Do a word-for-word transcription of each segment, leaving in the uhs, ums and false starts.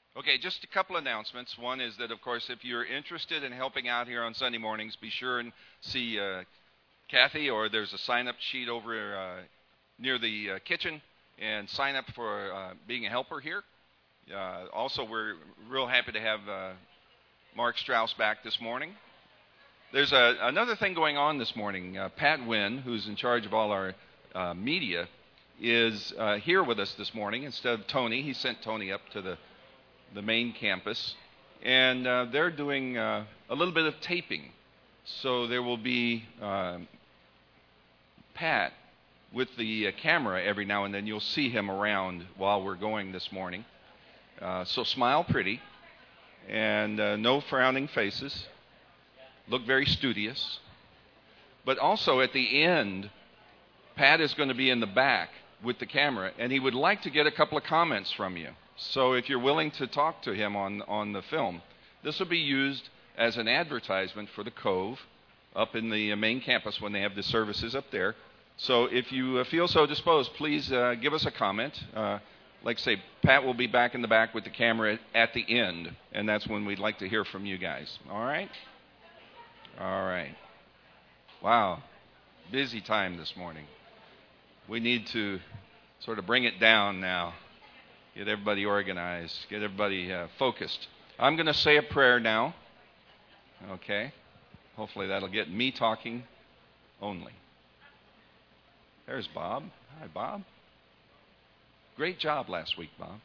Okay, just a couple announcements. One is that, of course, if you're interested in helping out here on Sunday mornings, be sure and see uh, Kathy, or there's a sign-up sheet over uh, near the uh, kitchen, and sign up for uh, being a helper here. Uh, also, we're real happy to have uh, Mark Strauss back this morning. There's a, another thing going on this morning. Uh, Pat Wynn, who's in charge of all our uh, media, is uh, here with us this morning instead of Tony. He sent Tony up to the the main campus, and uh, they're doing uh, a little bit of taping. So there will be uh, Pat with the uh, camera every now and then. You'll see him around while we're going this morning. Uh, so smile pretty, and uh, no frowning faces. Look very studious. But also at the end, Pat is going to be in the back with the camera, and he would like to get a couple of comments from you. So if you're willing to talk to him on, on the film, this will be used as an advertisement for the Cove up in the main campus when they have the services up there. So if you uh, feel so disposed, please uh, give us a comment. Uh, like I say, Pat will be back in the back with the camera at the end, and that's when we'd like to hear from you guys. All right? All right. Wow. Busy time this morning. We need to sort of bring it down now. Get everybody organized. Get everybody uh, focused. I'm going to say a prayer now. Okay? Hopefully that'll get me talking only. There's Bob. Hi, Bob. Great job last week, Bob.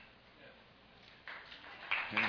Yeah.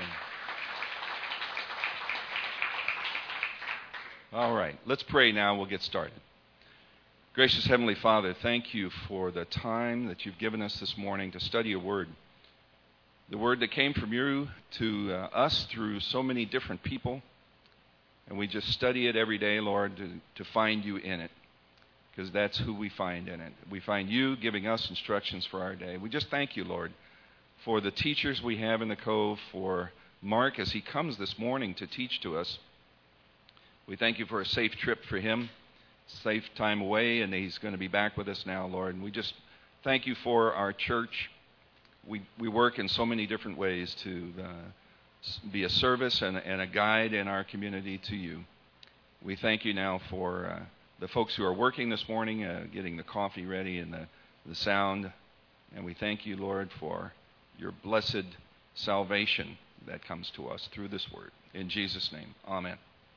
All right. Let's pray now. We'll get started. Gracious Heavenly Father, thank you for the time that you've given us this morning to study your word. The word that came from you to uh, us through so many different people. And we just study it every day, Lord, to, to find you in it. Because that's who we find in it. We find you giving us instructions for our day. We just thank you, Lord, for the teachers we have in the Cove, for Mark as he comes this morning to teach to us. We thank you for a safe trip for him. Safe time away, and he's going to be back with us now, Lord. And we just thank you for our church. We we work in so many different ways to uh, be a service and, and a guide in our community to you. We thank you now for uh, the folks who are working this morning, uh, getting the coffee ready and the, the sound. And we thank you, Lord, for your blessed salvation that comes to us through this word. In Jesus' name, amen.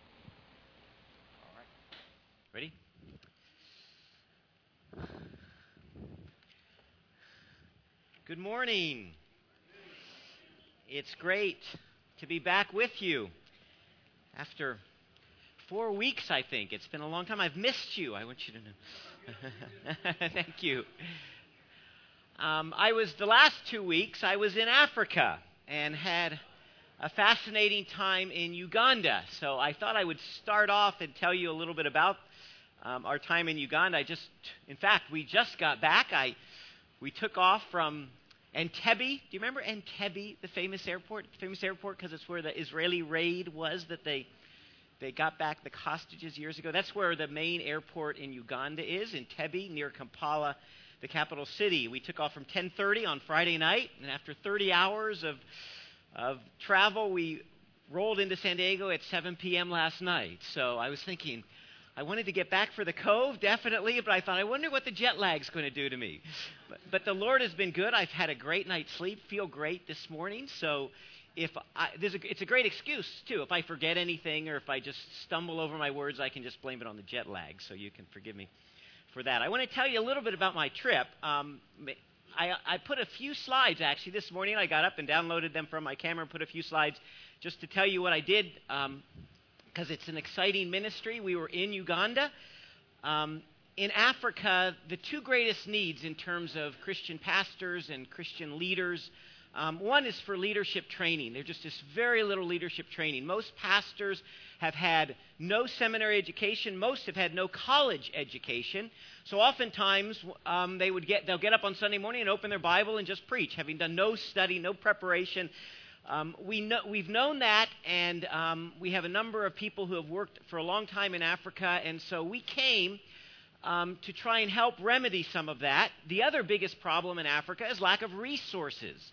Ready? Good morning. It's great to be back with you after four weeks, I think. It's been a long time. I've missed you. I want you to know. Thank you. Um, I was, the last two weeks, I was in Africa and had a fascinating time in Uganda. So I thought I would start off and tell you a little bit about Um, our time in Uganda. I just, in fact, we just got back. I, we took off from Entebbe. Do you remember Entebbe, the famous airport? The famous airport because it's where the Israeli raid was that they they got back the hostages years ago. That's where the main airport in Uganda is, Entebbe, near Kampala, the capital city. We took off from ten thirty on Friday night, and after thirty hours of of travel, we rolled into San Diego at seven p.m. last night. So I was thinking, I wanted to get back for the Cove, definitely, but I thought, I wonder what the jet lag's going to do to me. But, but the Lord has been good. I've had a great night's sleep, feel great this morning. So if I, there's a, it's a great excuse, too. If I forget anything or if I just stumble over my words, I can just blame it on the jet lag. So you can forgive me for that. I want to tell you a little bit about my trip. Um, I, I put a few slides, actually, this morning. I got up and downloaded them from my camera and put a few slides just to tell you what I did. Um, because it's an exciting ministry. We were in Uganda. Um, in Africa, the two greatest needs in terms of Christian pastors and Christian leaders, um, one is for leadership training. There's just this very little leadership training. Most pastors have had no seminary education. Most have had no college education. So oftentimes um, they would get, they'll get up on Sunday morning and open their Bible and just preach, having done no study, no preparation. Um, we know, we've known that, and um, we have a number of people who have worked for a long time in Africa, and so we came um, to try and help remedy some of that. The other biggest problem in Africa is lack of resources.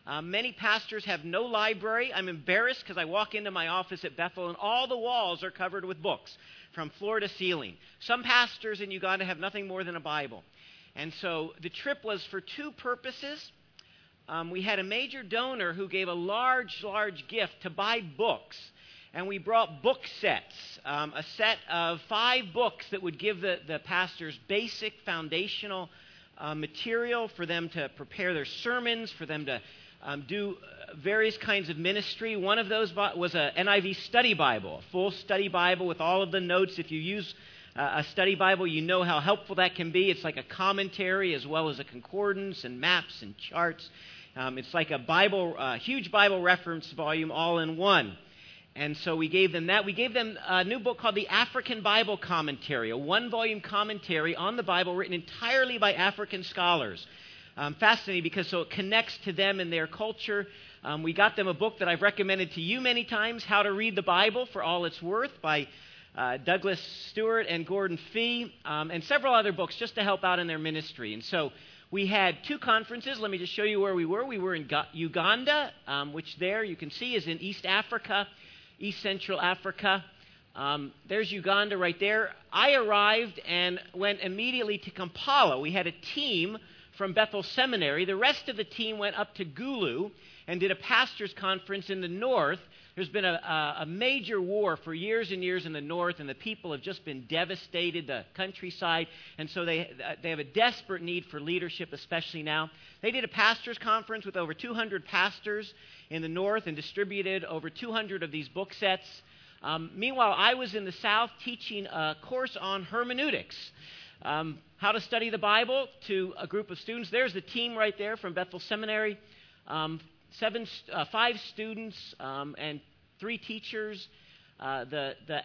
Uh, many pastors have no library. I'm embarrassed because I walk into my office at Bethel and all the walls are covered with books from floor to ceiling. Some pastors in Uganda have nothing more than a Bible. And so the trip was for two purposes. Um, we had a major donor who gave a large, large gift to buy books. And we brought book sets, um, a set of five books that would give the, the pastors basic foundational uh, material for them to prepare their sermons, for them to um, do various kinds of ministry. One of those was an N I V study Bible, a full study Bible with all of the notes. If you use uh, a study Bible, you know how helpful that can be. It's like a commentary as well as a concordance and maps and charts. Um, it's like a Bible, uh, huge Bible reference volume all in one. And so we gave them that. We gave them a new book called the African Bible Commentary, a one-volume commentary on the Bible written entirely by African scholars. Um, fascinating because so it connects to them and their culture. Um, we got them a book that I've recommended to you many times, How to Read the Bible for All It's Worth, by uh, Douglas Stewart and Gordon Fee, um, and several other books just to help out in their ministry. And so we had two conferences. Let me just show you where we were. We were in Uganda, um, which there you can see is in East Africa. East Central Africa. Um, there's Uganda right there. I arrived and went immediately to Kampala. We had a team from Bethel Seminary. The rest of the team went up to Gulu and did a pastor's conference in the north. There's been a, a major war for years and years in the north, and the people have just been devastated, the countryside, and so they they have a desperate need for leadership, especially now. They did a pastor's conference with over two hundred pastors in the north and distributed over two hundred of these book sets. Um, meanwhile, I was in the south teaching a course on hermeneutics, um, how to study the Bible to a group of students. There's the team right there from Bethel Seminary. Um, Seven, uh, five students um, and three teachers. Uh, the the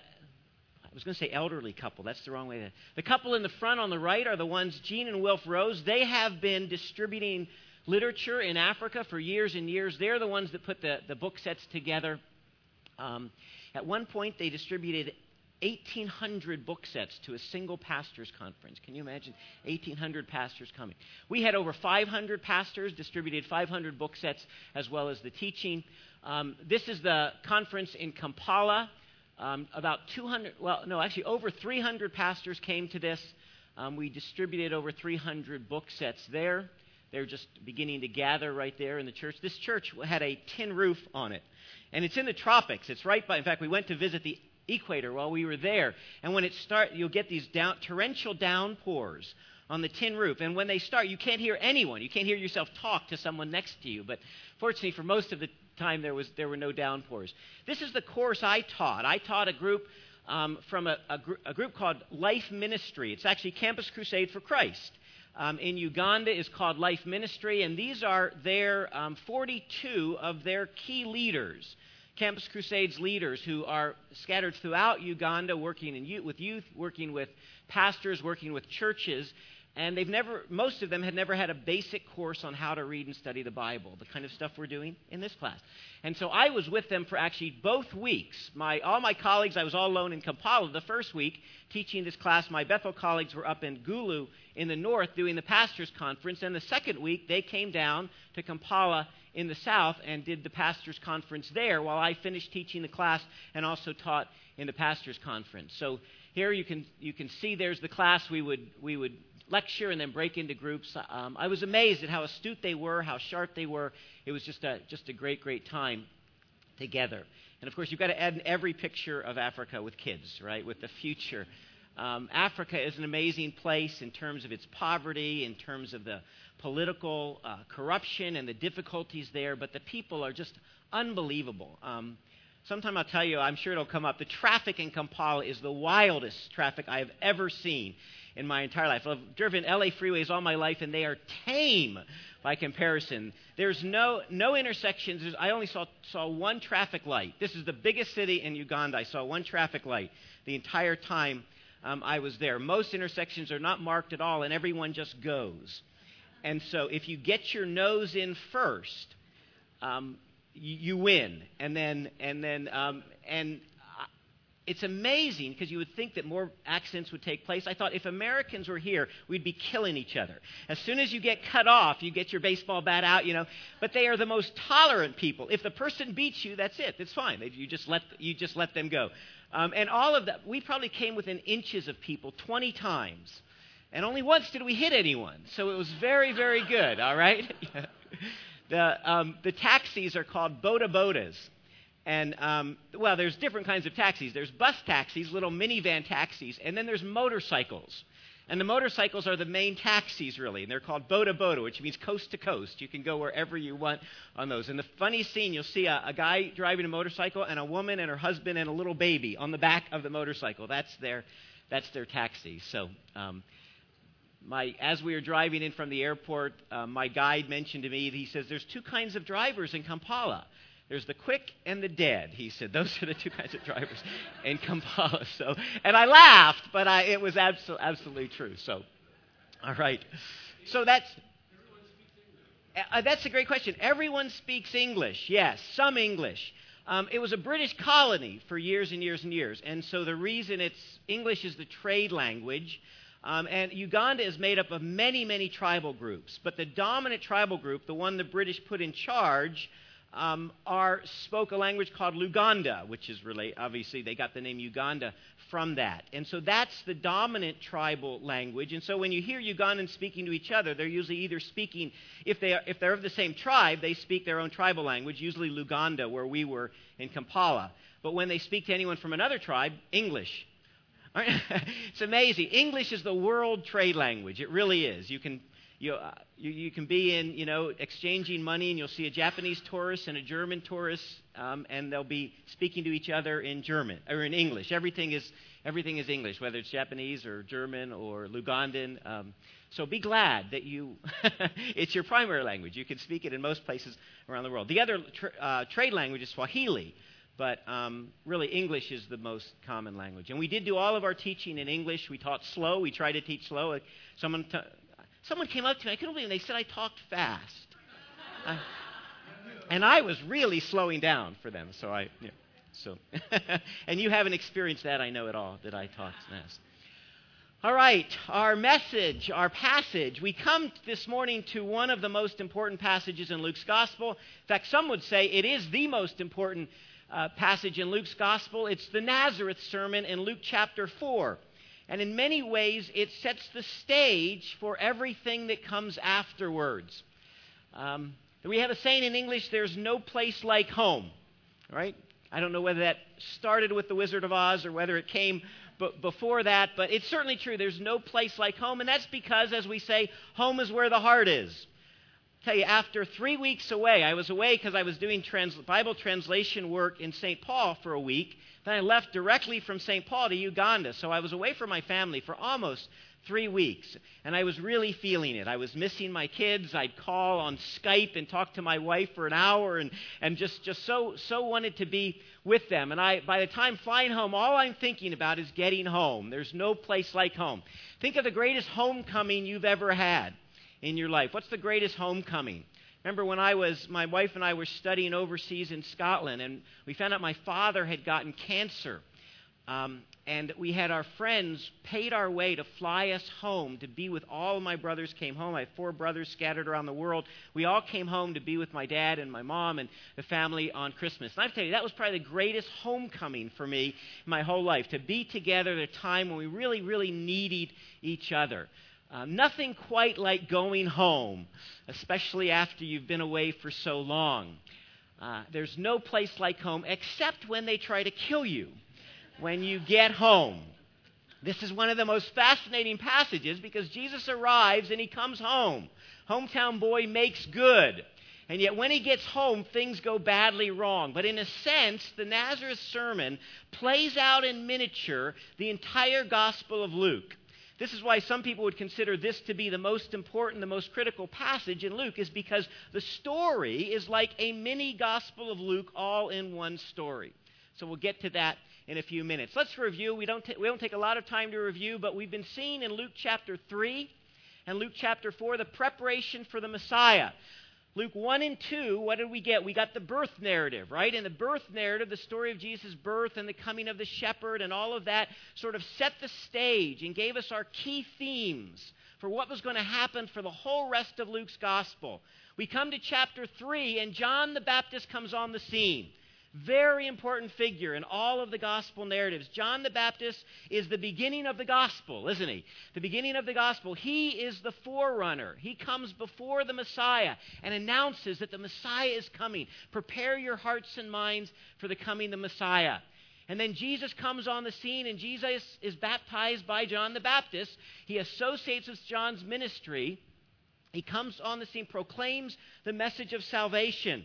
I was going to say elderly couple. That's the wrong way. To, the couple in the front on the right are the ones, Gene and Wilf Rose. They have been distributing literature in Africa for years and years. They're the ones that put the, the book sets together. Um, at one point, they distributed eighteen hundred book sets to a single pastor's conference. Can you imagine eighteen hundred pastors coming? We had over five hundred pastors, distributed five hundred book sets as well as the teaching. Um, this is the conference in Kampala. Um, about two hundred, well, no, actually over three hundred pastors came to this. Um, we distributed over three hundred book sets there. They're just beginning to gather right there in the church. This church had a tin roof on it, and it's in the tropics. It's right by, in fact, we went to visit the equator while we were there, and when it starts, you'll get these down, torrential downpours on the tin roof, and when they start, you can't hear anyone. You can't hear yourself talk to someone next to you, but fortunately for most of the time there was there were no downpours. This is the course I taught. I taught a group um, from a, a, gr- a group called Life Ministry. It's actually Campus Crusade for Christ. Um, in Uganda is called Life Ministry, and these are their um, forty-two of their key leaders, Campus Crusade's leaders who are scattered throughout Uganda, working in youth, with youth, working with pastors, working with churches, and they've never, most of them had never had a basic course on how to read and study the Bible, the kind of stuff we're doing in this class. And so I was with them for actually both weeks. My, all my colleagues, I was all alone in Kampala the first week teaching this class. My Bethel colleagues were up in Gulu in the north doing the pastors' conference, and the second week they came down to Kampala in the south and did the pastors' conference there while I finished teaching the class and also taught in the pastors' conference. So here you can you can see there's the class. We would we would lecture and then break into groups. Um, I was amazed at how astute they were, how sharp they were. It was just a just a great, great time together. And of course, you've got to add in every picture of Africa with kids, right, with the future. Um, Africa is an amazing place in terms of its poverty, in terms of the political uh, corruption and the difficulties there, but the people are just unbelievable. Um, sometime I'll tell you, I'm sure it'll come up, the traffic in Kampala is the wildest traffic I have ever seen in my entire life. I've driven L A freeways all my life, and they are tame by comparison. There's no no intersections. There's, I only saw saw one traffic light. This is the biggest city in Uganda. I saw one traffic light the entire time um, I was there. Most intersections are not marked at all, and everyone just goes. And so if you get your nose in first, um, you, you win. And then and then um, and it's amazing because you would think that more accidents would take place. I thought if Americans were here, we'd be killing each other. As soon as you get cut off, you get your baseball bat out, you know. But they are the most tolerant people. If the person beats you, that's it. It's fine. You just let, you just let them go. Um, and all of that, we probably came within inches of people twenty times. And only once did we hit anyone. So it was very, very good, all right? the, um, the taxis are called boda bodas. And, um, well, there's different kinds of taxis. There's bus taxis, little minivan taxis, and then there's motorcycles. And the motorcycles are the main taxis, really, and they're called boda boda, which means coast to coast. You can go wherever you want on those. And the funny scene, you'll see a, a guy driving a motorcycle and a woman and her husband and a little baby on the back of the motorcycle. That's their, that's their taxi. So, um, my, as we were driving in from the airport, uh, my guide mentioned to me, he says, there's two kinds of drivers in Kampala. There's the quick and the dead. He said, those are the two kinds of drivers in Kampala. So, and I laughed, but I, it was abso- absolutely true. So, all right. So that's, uh, that's a great question. Everyone speaks English. Yes, some English. Um, it was a British colony for years and years and years. And so the reason it's English is the trade language. Um, and Uganda is made up of many, many tribal groups. But the dominant tribal group, the one the British put in charge, um, are, spoke a language called Luganda, which is really, obviously, they got the name Uganda from that. And so that's the dominant tribal language. And so when you hear Ugandans speaking to each other, they're usually either speaking, if, they are, if they're of the same tribe, they speak their own tribal language, usually Luganda, where we were in Kampala. But when they speak to anyone from another tribe, English. It's amazing. English is the world trade language. It really is. You can you, uh, you you can be in you know exchanging money, and you'll see a Japanese tourist and a German tourist, um, and they'll be speaking to each other in German or in English. Everything is everything is English, whether it's Japanese or German or Lugandan. Um, so be glad that you it's your primary language. You can speak it in most places around the world. The other tra- uh, trade language is Swahili. But um, really, English is the most common language. And we did do all of our teaching in English. We taught slow. We tried to teach slow. Someone, t- someone came up to me. I couldn't believe it. They said I talked fast. I, and I was really slowing down for them. So I, yeah, so, and you haven't experienced that, I know at all, that I talked fast. All right, our message, our passage. We come this morning to one of the most important passages in Luke's Gospel. In fact, some would say it is the most important Uh, passage in Luke's Gospel. It's the Nazareth sermon in Luke chapter four. And in many ways, it sets the stage for everything that comes afterwards. Um, we have a saying in English, there's no place like home. Right? I don't know whether that started with The Wizard of Oz or whether it came b- before that, but it's certainly true. There's no place like home, and that's because, as we say, home is where the heart is. Tell you, after three weeks away, I was away because I was doing trans- Bible translation work in Saint Paul for a week. Then I left directly from Saint Paul to Uganda. So I was away from my family for almost three weeks. And I was really feeling it. I was missing my kids. I'd call on Skype and talk to my wife for an hour and, and just, just so, so wanted to be with them. And I, by the time flying home, all I'm thinking about is getting home. There's no place like home. Think of the greatest homecoming you've ever had in your life. What's the greatest homecoming? Remember when I was, my wife and I were studying overseas in Scotland, and we found out my father had gotten cancer. Um, and we had our friends paid our way to fly us home to be with all of my brothers came home. I have four brothers scattered around the world. We all came home to be with my dad and my mom and the family on Christmas. And I have to tell you, that was probably the greatest homecoming for me in my whole life, to be together at a time when we really, really needed each other. Uh, nothing quite like going home, especially after you've been away for so long. Uh, there's no place like home except when they try to kill you when you get home. This is one of the most fascinating passages because Jesus arrives and he comes home. Hometown boy makes good. And yet when he gets home, things go badly wrong. But in a sense, the Nazareth sermon plays out in miniature the entire Gospel of Luke. This is why some people would consider this to be the most important, the most critical passage in Luke, is because the story is like a mini Gospel of Luke all in one story. So we'll get to that in a few minutes. Let's review. We don't, ta- we don't take a lot of time to review, but we've been seeing in Luke chapter three and Luke chapter four the preparation for the Messiah. Luke one and two, what did we get? We got the birth narrative, right? In the birth narrative, the story of Jesus' birth and the coming of the shepherd and all of that sort of set the stage and gave us our key themes for what was going to happen for the whole rest of Luke's gospel. We come to chapter three, and John the Baptist comes on the scene. Very important figure in all of the gospel narratives. John the Baptist is the beginning of the gospel, isn't he? The beginning of the gospel. He is the forerunner. He comes before the Messiah and announces that the Messiah is coming. Prepare your hearts and minds for the coming of the Messiah. And then Jesus comes on the scene, and Jesus is baptized by John the Baptist. He associates with John's ministry. He comes on the scene, proclaims the message of salvation.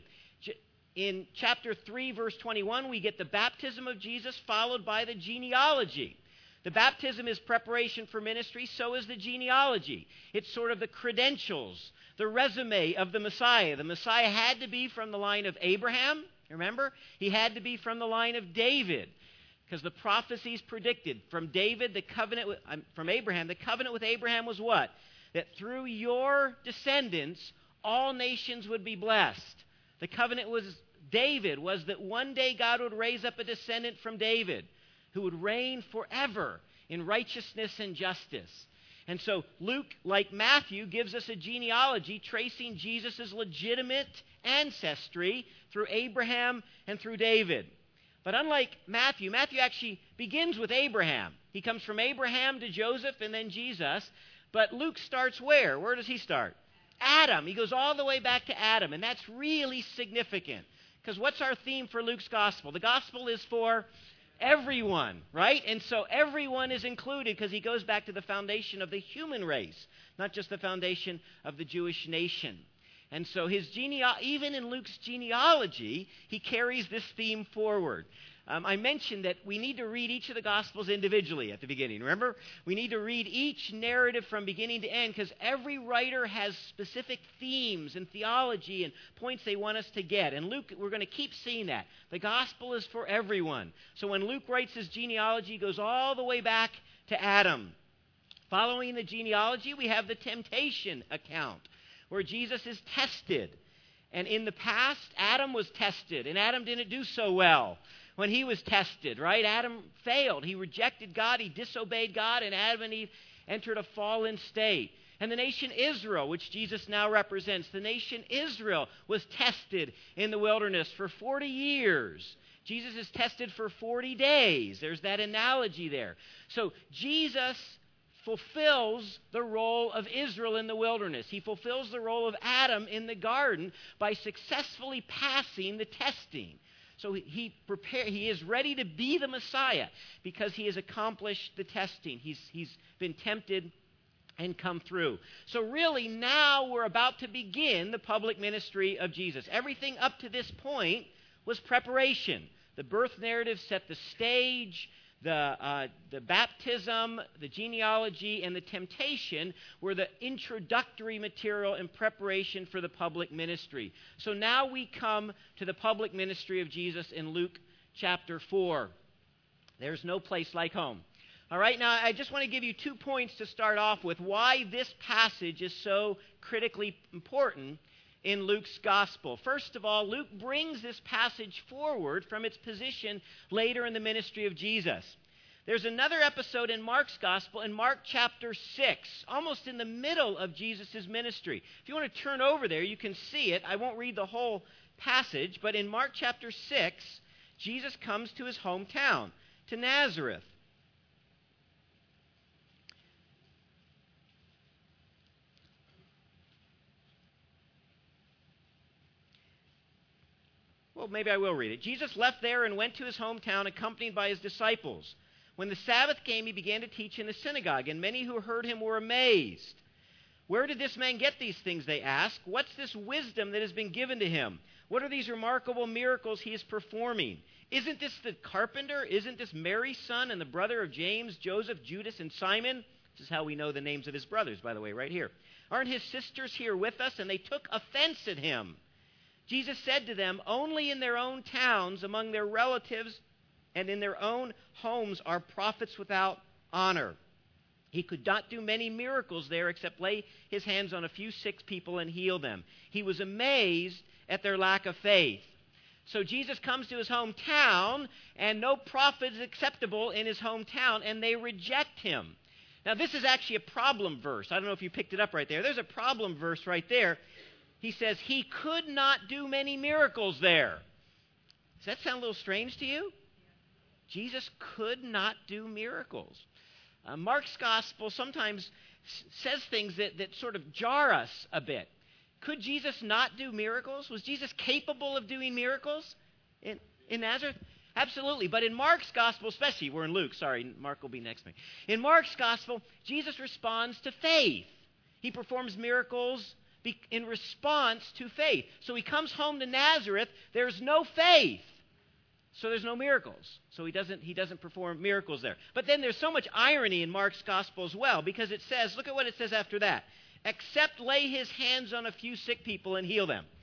In chapter three, verse twenty-one, we get the baptism of Jesus followed by the genealogy. The baptism is preparation for ministry, so is the genealogy. It's sort of the credentials, the resume of the Messiah. The Messiah had to be from the line of Abraham, remember? He had to be from the line of David, because the prophecies predicted from David, the covenant with, um, from Abraham, the covenant with Abraham was what? That through your descendants, all nations would be blessed. The covenant was David, was that one day God would raise up a descendant from David who would reign forever in righteousness and justice. And so Luke, like Matthew, gives us a genealogy tracing Jesus' legitimate ancestry through Abraham and through David. But unlike Matthew, Matthew actually begins with Abraham. He comes from Abraham to Joseph and then Jesus. But Luke starts where? Where does he start? Adam. He goes all the way back to Adam, and that's really significant. Because what's our theme for Luke's gospel? The gospel is for everyone, right? And so everyone is included because he goes back to the foundation of the human race, not just the foundation of the Jewish nation. And so his genea- even in Luke's genealogy, he carries this theme forward. Um, I mentioned that we need to read each of the Gospels individually at the beginning. Remember? We need to read each narrative from beginning to end because every writer has specific themes and theology and points they want us to get. And Luke, we're going to keep seeing that. The Gospel is for everyone. So when Luke writes his genealogy, he goes all the way back to Adam. Following the genealogy, we have the temptation account where Jesus is tested. And in the past, Adam was tested, and Adam didn't do so well when he was tested, right? Adam failed. He rejected God. He disobeyed God, and Adam and Eve entered a fallen state. And the nation Israel, which Jesus now represents, the nation Israel was tested in the wilderness for forty years. Jesus is tested for forty days. There's that analogy there. So Jesus fulfills the role of Israel in the wilderness. He fulfills the role of Adam in the garden by successfully passing the testing. So he prepare, he is ready to be the Messiah because he has accomplished the testing. He's, he's been tempted and come through. So really now we're about to begin the public ministry of Jesus. Everything up to this point was preparation. The birth narrative set the stage. The, uh, the baptism, the genealogy, and the temptation were the introductory material in preparation for the public ministry. So now we come to the public ministry of Jesus in Luke chapter four. There's no place like home. All right, now I just want to give you two points to start off with why this passage is so critically important in Luke's gospel. First of all, Luke brings this passage forward from its position later in the ministry of Jesus. There's another episode in Mark's gospel in Mark chapter six, almost in the middle of Jesus' ministry. If you want to turn over there, you can see it. I won't read the whole passage, but in Mark chapter six, Jesus comes to his hometown, to Nazareth. Well, maybe I will read it. Jesus left there and went to his hometown accompanied by his disciples. When the Sabbath came, he began to teach in the synagogue, and many who heard him were amazed. Where did this man get these things, they asked? What's this wisdom that has been given to him? What are these remarkable miracles he is performing? Isn't this the carpenter? Isn't this Mary's son and the brother of James, Joseph, Judas, and Simon? This is how we know the names of his brothers, by the way, right here. Aren't his sisters here with us? And they took offense at him. Jesus said to them, only in their own towns, among their relatives, and in their own homes are prophets without honor. He could not do many miracles there except lay his hands on a few sick people and heal them. He was amazed at their lack of faith. So Jesus comes to his hometown, and no prophet is acceptable in his hometown, and they reject him. Now, this is actually a problem verse. I don't know if you picked it up right there. There's a problem verse right there. He says, he could not do many miracles there. Does that sound a little strange to you? Jesus could not do miracles. Uh, Mark's gospel sometimes s- says things that, that sort of jar us a bit. Could Jesus not do miracles? Was Jesus capable of doing miracles in, in Nazareth? Absolutely. But in Mark's gospel, especially, we're in Luke, sorry, Mark will be next to me. In Mark's gospel, Jesus responds to faith. He performs miracles be, in response to faith. So he comes home to Nazareth, there's no faith. So there's no miracles. So he doesn't he doesn't perform miracles there. But then there's so much irony in Mark's gospel as well, because it says, look at what it says after that. Except lay his hands on a few sick people and heal them.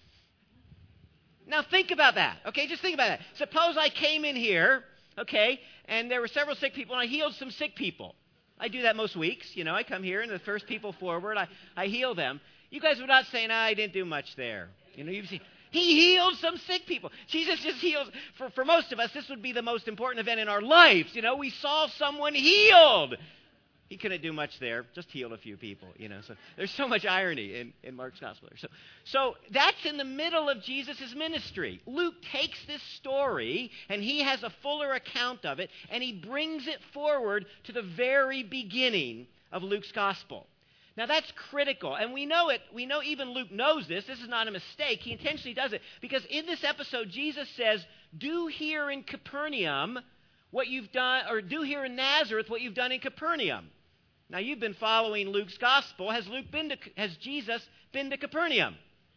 Now think about that. Okay, just think about that. Suppose I came in here, okay, and there were several sick people and I healed some sick people. I do that most weeks. You know, I come here and the first people forward, I, I heal them. You guys would not say, no, I didn't do much there. You know, you've seen... He healed some sick people. Jesus just heals. For, for most of us, this would be the most important event in our lives. You know, we saw someone healed. He couldn't do much there, just healed a few people, you know. So there's so much irony in, in Mark's gospel. So, so that's in the middle of Jesus' ministry. Luke takes this story, and he has a fuller account of it, and he brings it forward to the very beginning of Luke's gospel. Now that's critical, and we know it, we know even Luke knows this, this is not a mistake, he intentionally does it, because in this episode Jesus says, do here in Capernaum what you've done, or do here in Nazareth what you've done in Capernaum. Now you've been following Luke's gospel, has Luke been to, has Jesus been to Capernaum?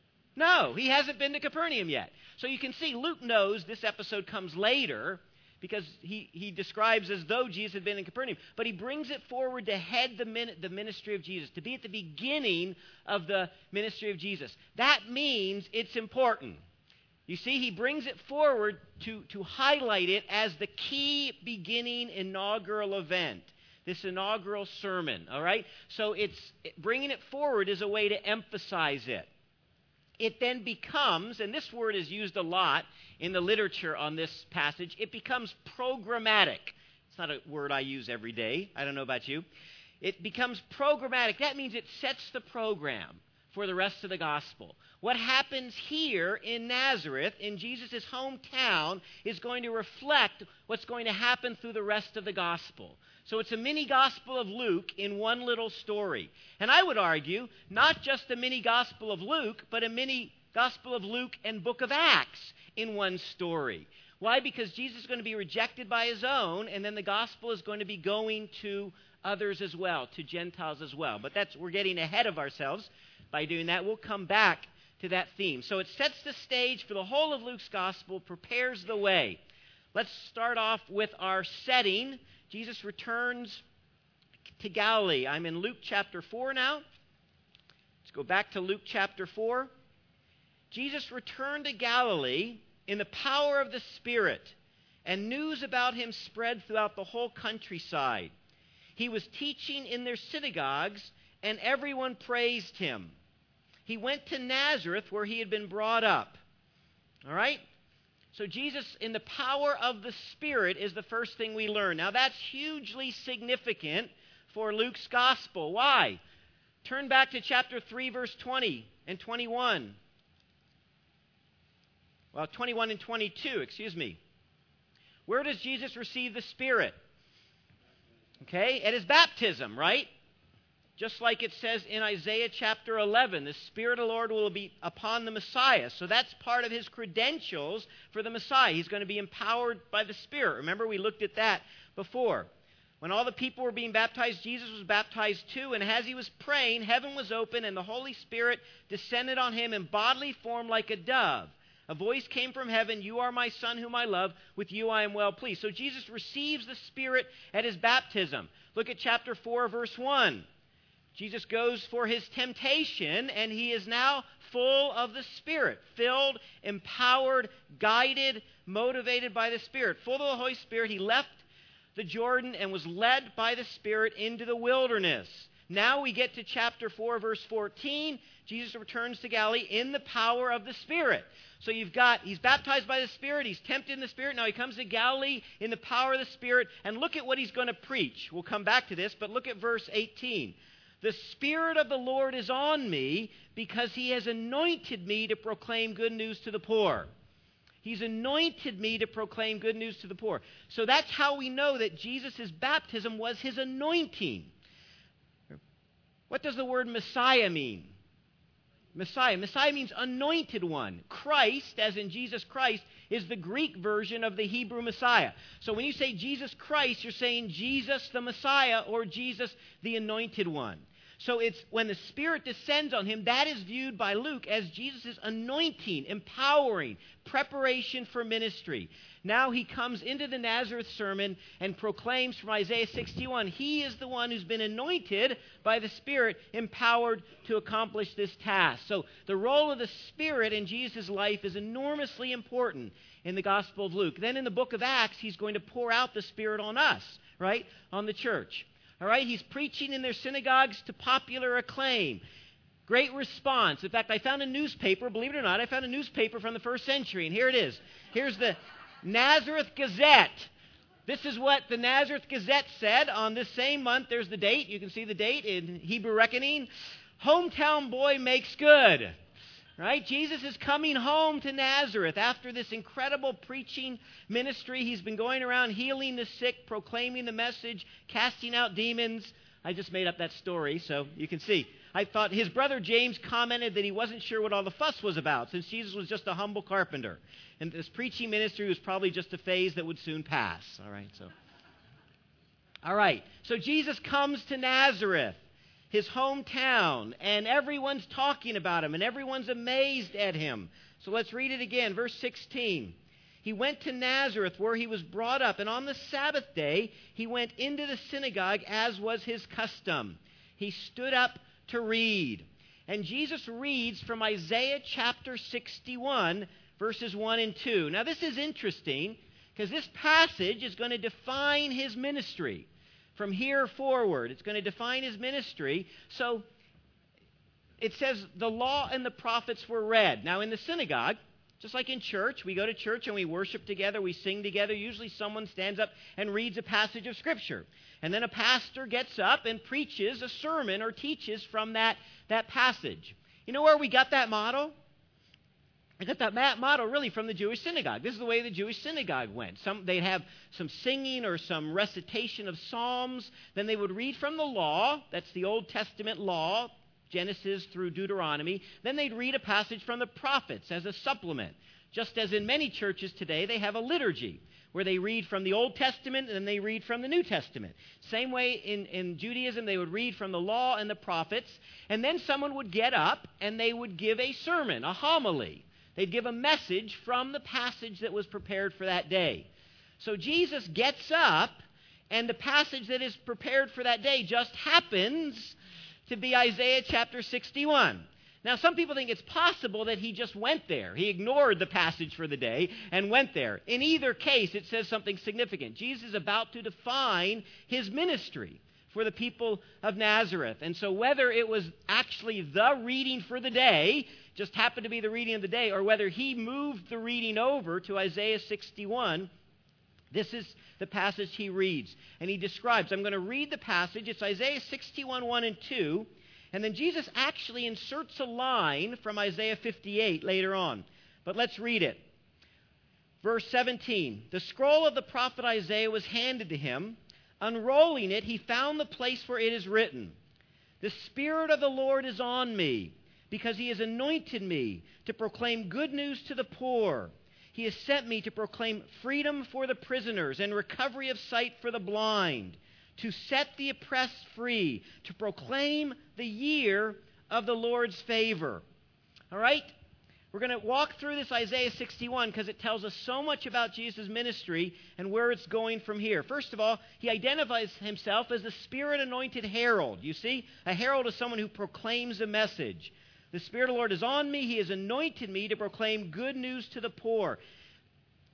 No, he hasn't been to Capernaum yet. So you can see Luke knows this episode comes later, because he, he describes as though Jesus had been in Capernaum. But he brings it forward to head the, min, the ministry of Jesus, to be at the beginning of the ministry of Jesus. That means it's important. You see, he brings it forward to, to highlight it as the key beginning inaugural event, this inaugural sermon, all right? So it's bringing it forward is a way to emphasize it. It then becomes, and this word is used a lot in the literature on this passage, it becomes programmatic. It's not a word I use every day. I don't know about you. It becomes programmatic. That means it sets the program for the rest of the gospel. What happens here in Nazareth, in Jesus' hometown, is going to reflect what's going to happen through the rest of the gospel. So it's a mini gospel of Luke in one little story. And I would argue, not just a mini gospel of Luke, but a mini gospel of Luke and book of Acts in one story. Why? Because Jesus is going to be rejected by his own, and then the gospel is going to be going to others as well, to Gentiles as well. But that's we're getting ahead of ourselves by doing that. We'll come back to that theme. So it sets the stage for the whole of Luke's gospel, prepares the way. Let's start off with our setting. Jesus returns to Galilee. I'm in Luke chapter four now. Let's go back to Luke chapter four. Jesus returned to Galilee in the power of the Spirit, and news about him spread throughout the whole countryside. He was teaching in their synagogues, and everyone praised him. He went to Nazareth, where he had been brought up. All right? So Jesus, in the power of the Spirit, is the first thing we learn. Now that's hugely significant for Luke's gospel. Why? Turn back to chapter three, verse twenty and twenty-one. Well, twenty-one and twenty-two, excuse me. Where does Jesus receive the Spirit? Okay, at his baptism, right? Just like it says in Isaiah chapter eleven, the Spirit of the Lord will be upon the Messiah. So that's part of his credentials for the Messiah. He's going to be empowered by the Spirit. Remember, we looked at that before. When all the people were being baptized, Jesus was baptized too. And as he was praying, heaven was open, and the Holy Spirit descended on him in bodily form like a dove. A voice came from heaven, "You are my Son whom I love. With you I am well pleased." So Jesus receives the Spirit at his baptism. Look at chapter four, verse one. Jesus goes for his temptation, and he is now full of the Spirit, filled, empowered, guided, motivated by the Spirit. Full of the Holy Spirit, he left the Jordan and was led by the Spirit into the wilderness. Now we get to chapter four, verse fourteen. Jesus returns to Galilee in the power of the Spirit. So you've got, he's baptized by the Spirit, he's tempted in the Spirit. Now he comes to Galilee in the power of the Spirit. And look at what he's going to preach. We'll come back to this, but look at verse eighteen. The Spirit of the Lord is on me because he has anointed me to proclaim good news to the poor. He's anointed me to proclaim good news to the poor. So that's how we know that Jesus' baptism was his anointing. What does the word Messiah mean? Messiah. Messiah means anointed one. Christ, as in Jesus Christ, is the Greek version of the Hebrew Messiah. So when you say Jesus Christ, you're saying Jesus the Messiah or Jesus the anointed one. So it's when the Spirit descends on him, that is viewed by Luke as Jesus' anointing, empowering, preparation for ministry. Now he comes into the Nazareth sermon and proclaims from Isaiah sixty-one, he is the one who's been anointed by the Spirit, empowered to accomplish this task. So the role of the Spirit in Jesus' life is enormously important in the Gospel of Luke. Then in the book of Acts, he's going to pour out the Spirit on us, right? On the church. All right, he's preaching in their synagogues to popular acclaim. Great response. In fact, I found a newspaper, believe it or not, I found a newspaper from the first century, and here it is. Here's the Nazareth Gazette. This is what the Nazareth Gazette said on this same month. There's the date. You can see the date in Hebrew reckoning. Hometown boy makes good. Right? Jesus is coming home to Nazareth after this incredible preaching ministry. He's been going around healing the sick, proclaiming the message, casting out demons. I just made up that story, so you can see. I thought his brother James commented that he wasn't sure what all the fuss was about, since Jesus was just a humble carpenter. And this preaching ministry was probably just a phase that would soon pass. All right, so. All right, so Jesus comes to Nazareth, his hometown, and everyone's talking about him, and everyone's amazed at him. So let's read it again, verse sixteen. He went to Nazareth where he was brought up, and on the Sabbath day he went into the synagogue as was his custom. He stood up to read. And Jesus reads from Isaiah chapter sixty-one, verses one and two. Now this is interesting because this passage is going to define his ministry. From here forward, it's going to define his ministry. So it says the law and the prophets were read. Now in the synagogue, just like in church, we go to church and we worship together, we sing together. Usually someone stands up and reads a passage of Scripture. And then a pastor gets up and preaches a sermon or teaches from that, that passage. You know where we got that model? I got that model really from the Jewish synagogue. This is the way the Jewish synagogue went. Some, they'd have some singing or some recitation of psalms. Then they would read from the law. That's the Old Testament law, Genesis through Deuteronomy. Then they'd read a passage from the prophets as a supplement. Just as in many churches today, they have a liturgy where they read from the Old Testament and then they read from the New Testament. Same way in, in Judaism, they would read from the law and the prophets. And then someone would get up and they would give a sermon, a homily. They'd give a message from the passage that was prepared for that day. So Jesus gets up, and the passage that is prepared for that day just happens to be Isaiah chapter sixty-one. Now, some people think it's possible that he just went there. He ignored the passage for the day and went there. In either case, it says something significant. Jesus is about to define his ministry for the people of Nazareth. And so whether it was actually the reading for the day, just happened to be the reading of the day, or whether he moved the reading over to Isaiah sixty-one, this is the passage he reads. And he describes, I'm going to read the passage. It's Isaiah sixty-one, one and two. And then Jesus actually inserts a line from Isaiah fifty-eight later on. But let's read it. Verse seventeen. The scroll of the prophet Isaiah was handed to him. Unrolling it, he found the place where it is written, The Spirit of the Lord is on me, because he has anointed me to proclaim good news to the poor. He has sent me to proclaim freedom for the prisoners and recovery of sight for the blind, to set the oppressed free, to proclaim the year of the Lord's favor. All right? We're going to walk through this Isaiah sixty-one because it tells us so much about Jesus' ministry and where it's going from here. First of all, he identifies himself as the Spirit-anointed herald. You see, a herald is someone who proclaims a message. The Spirit of the Lord is on me. He has anointed me to proclaim good news to the poor.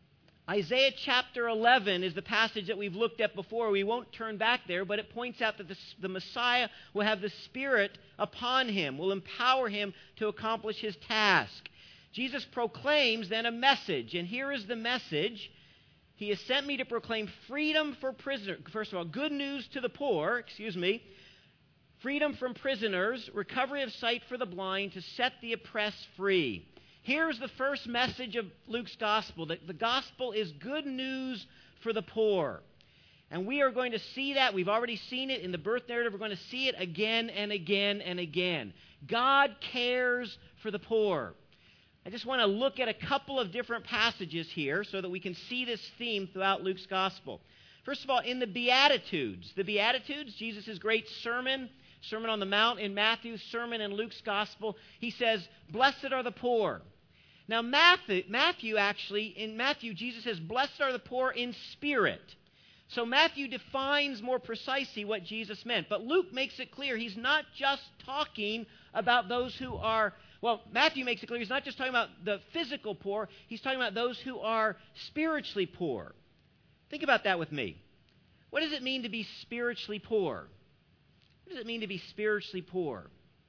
Isaiah chapter eleven is the passage that we've looked at before. We won't turn back there, but it points out that the, the Messiah will have the Spirit upon him, will empower him to accomplish his task. Jesus proclaims then a message, and here is the message. He has sent me to proclaim freedom for prisoners. First of all, good news to the poor, excuse me, freedom from prisoners, recovery of sight for the blind, to set the oppressed free. Here's the first message of Luke's gospel, that the gospel is good news for the poor. And we are going to see that. We've already seen it in the birth narrative. We're going to see it again and again and again. God cares for the poor. I just want to look at a couple of different passages here so that we can see this theme throughout Luke's gospel. First of all, in the Beatitudes. The Beatitudes, Jesus' great sermon, Sermon on the Mount in Matthew, sermon in Luke's gospel, he says, "Blessed are the poor." Now, Matthew, Matthew actually, in Matthew, Jesus says, "Blessed are the poor in spirit." So Matthew defines more precisely what Jesus meant. But Luke makes it clear he's not just talking about those who are, well, Matthew makes it clear he's not just talking about the physical poor, he's talking about those who are spiritually poor. Think about that with me. What does it mean to be spiritually poor? What does it mean to be spiritually poor?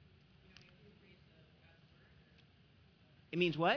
It means what?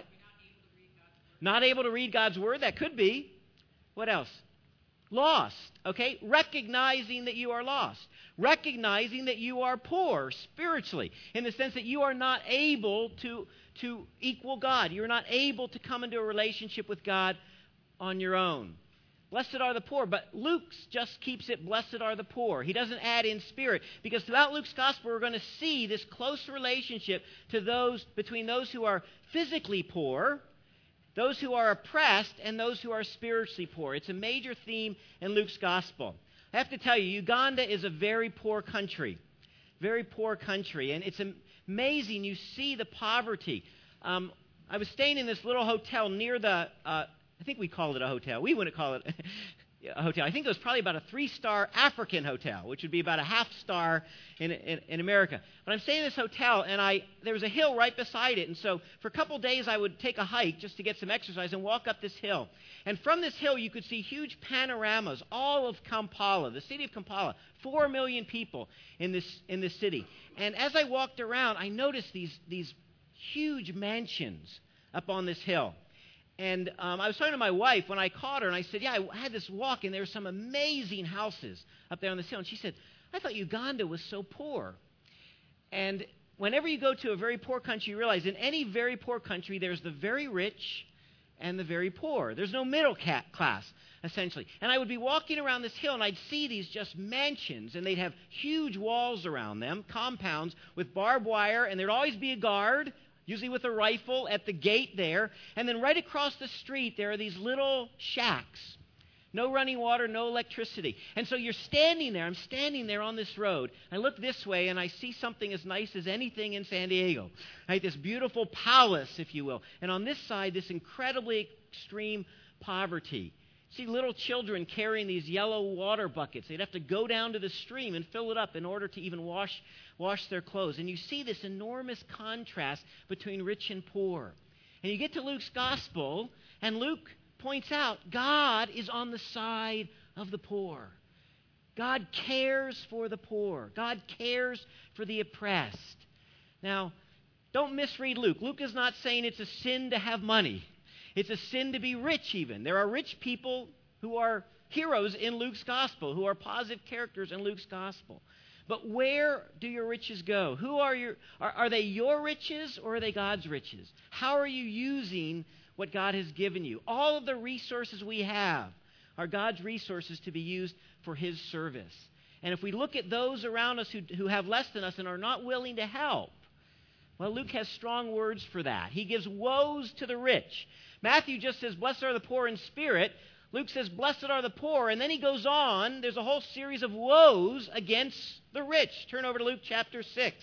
Not able to read God's Word. That could be. What else? Lost. Okay? Recognizing that you are lost. Recognizing that you are poor spiritually, in the sense that you are not able to, to equal God. You're not able to come into a relationship with God on your own. Blessed are the poor, but Luke just keeps it, blessed are the poor. He doesn't add in spirit, because throughout Luke's gospel we're going to see this close relationship to those, between those who are physically poor, those who are oppressed, and those who are spiritually poor. It's a major theme in Luke's gospel. I have to tell you, Uganda is a very poor country, very poor country, and it's amazing. You see the poverty. Um, I was staying in this little hotel near the... Uh, I think we called it a hotel. We wouldn't call it a hotel. I think it was probably about a three-star African hotel, which would be about a half star in, in, in America. But I'm staying in this hotel, and I there was a hill right beside it. And so for a couple days, I would take a hike just to get some exercise and walk up this hill. And from this hill, you could see huge panoramas, all of Kampala, the city of Kampala, four million people in this in this city. And as I walked around, I noticed these these huge mansions up on this hill. And um, I was talking to my wife when I caught her, and I said, yeah, I had this walk, and there were some amazing houses up there on this hill. And she said, I thought Uganda was so poor. And whenever you go to a very poor country, you realize in any very poor country, there's the very rich and the very poor. There's no middle class, essentially. And I would be walking around this hill, and I'd see these just mansions, and they'd have huge walls around them, compounds with barbed wire, and there'd always be a guard, usually with a rifle, at the gate there. And then right across the street, there are these little shacks. No running water, no electricity. And so you're standing there. I'm standing there on this road. I look this way, and I see something as nice as anything in San Diego. Right? This beautiful palace, if you will. And on this side, this incredibly extreme poverty. See little children carrying these yellow water buckets. They'd have to go down to the stream and fill it up in order to even wash wash their clothes. And you see this enormous contrast between rich and poor. And you get to Luke's gospel, and Luke points out God is on the side of the poor. God cares for the poor. God cares for the oppressed. Now, don't misread Luke. Luke is not saying it's a sin to have money. It's a sin to be rich even. There are rich people who are heroes in Luke's gospel, who are positive characters in Luke's gospel. But where do your riches go? Who are your are, are they your riches, or are they God's riches? How are you using what God has given you? All of the resources we have are God's resources to be used for His service. And if we look at those around us who, who have less than us and are not willing to help, well, Luke has strong words for that. He gives woes to the rich. Matthew just says, blessed are the poor in spirit. Luke says, blessed are the poor. And then he goes on. There's a whole series of woes against the rich. Turn over to Luke chapter six.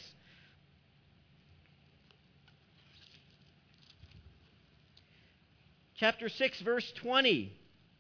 Chapter six, verse twenty.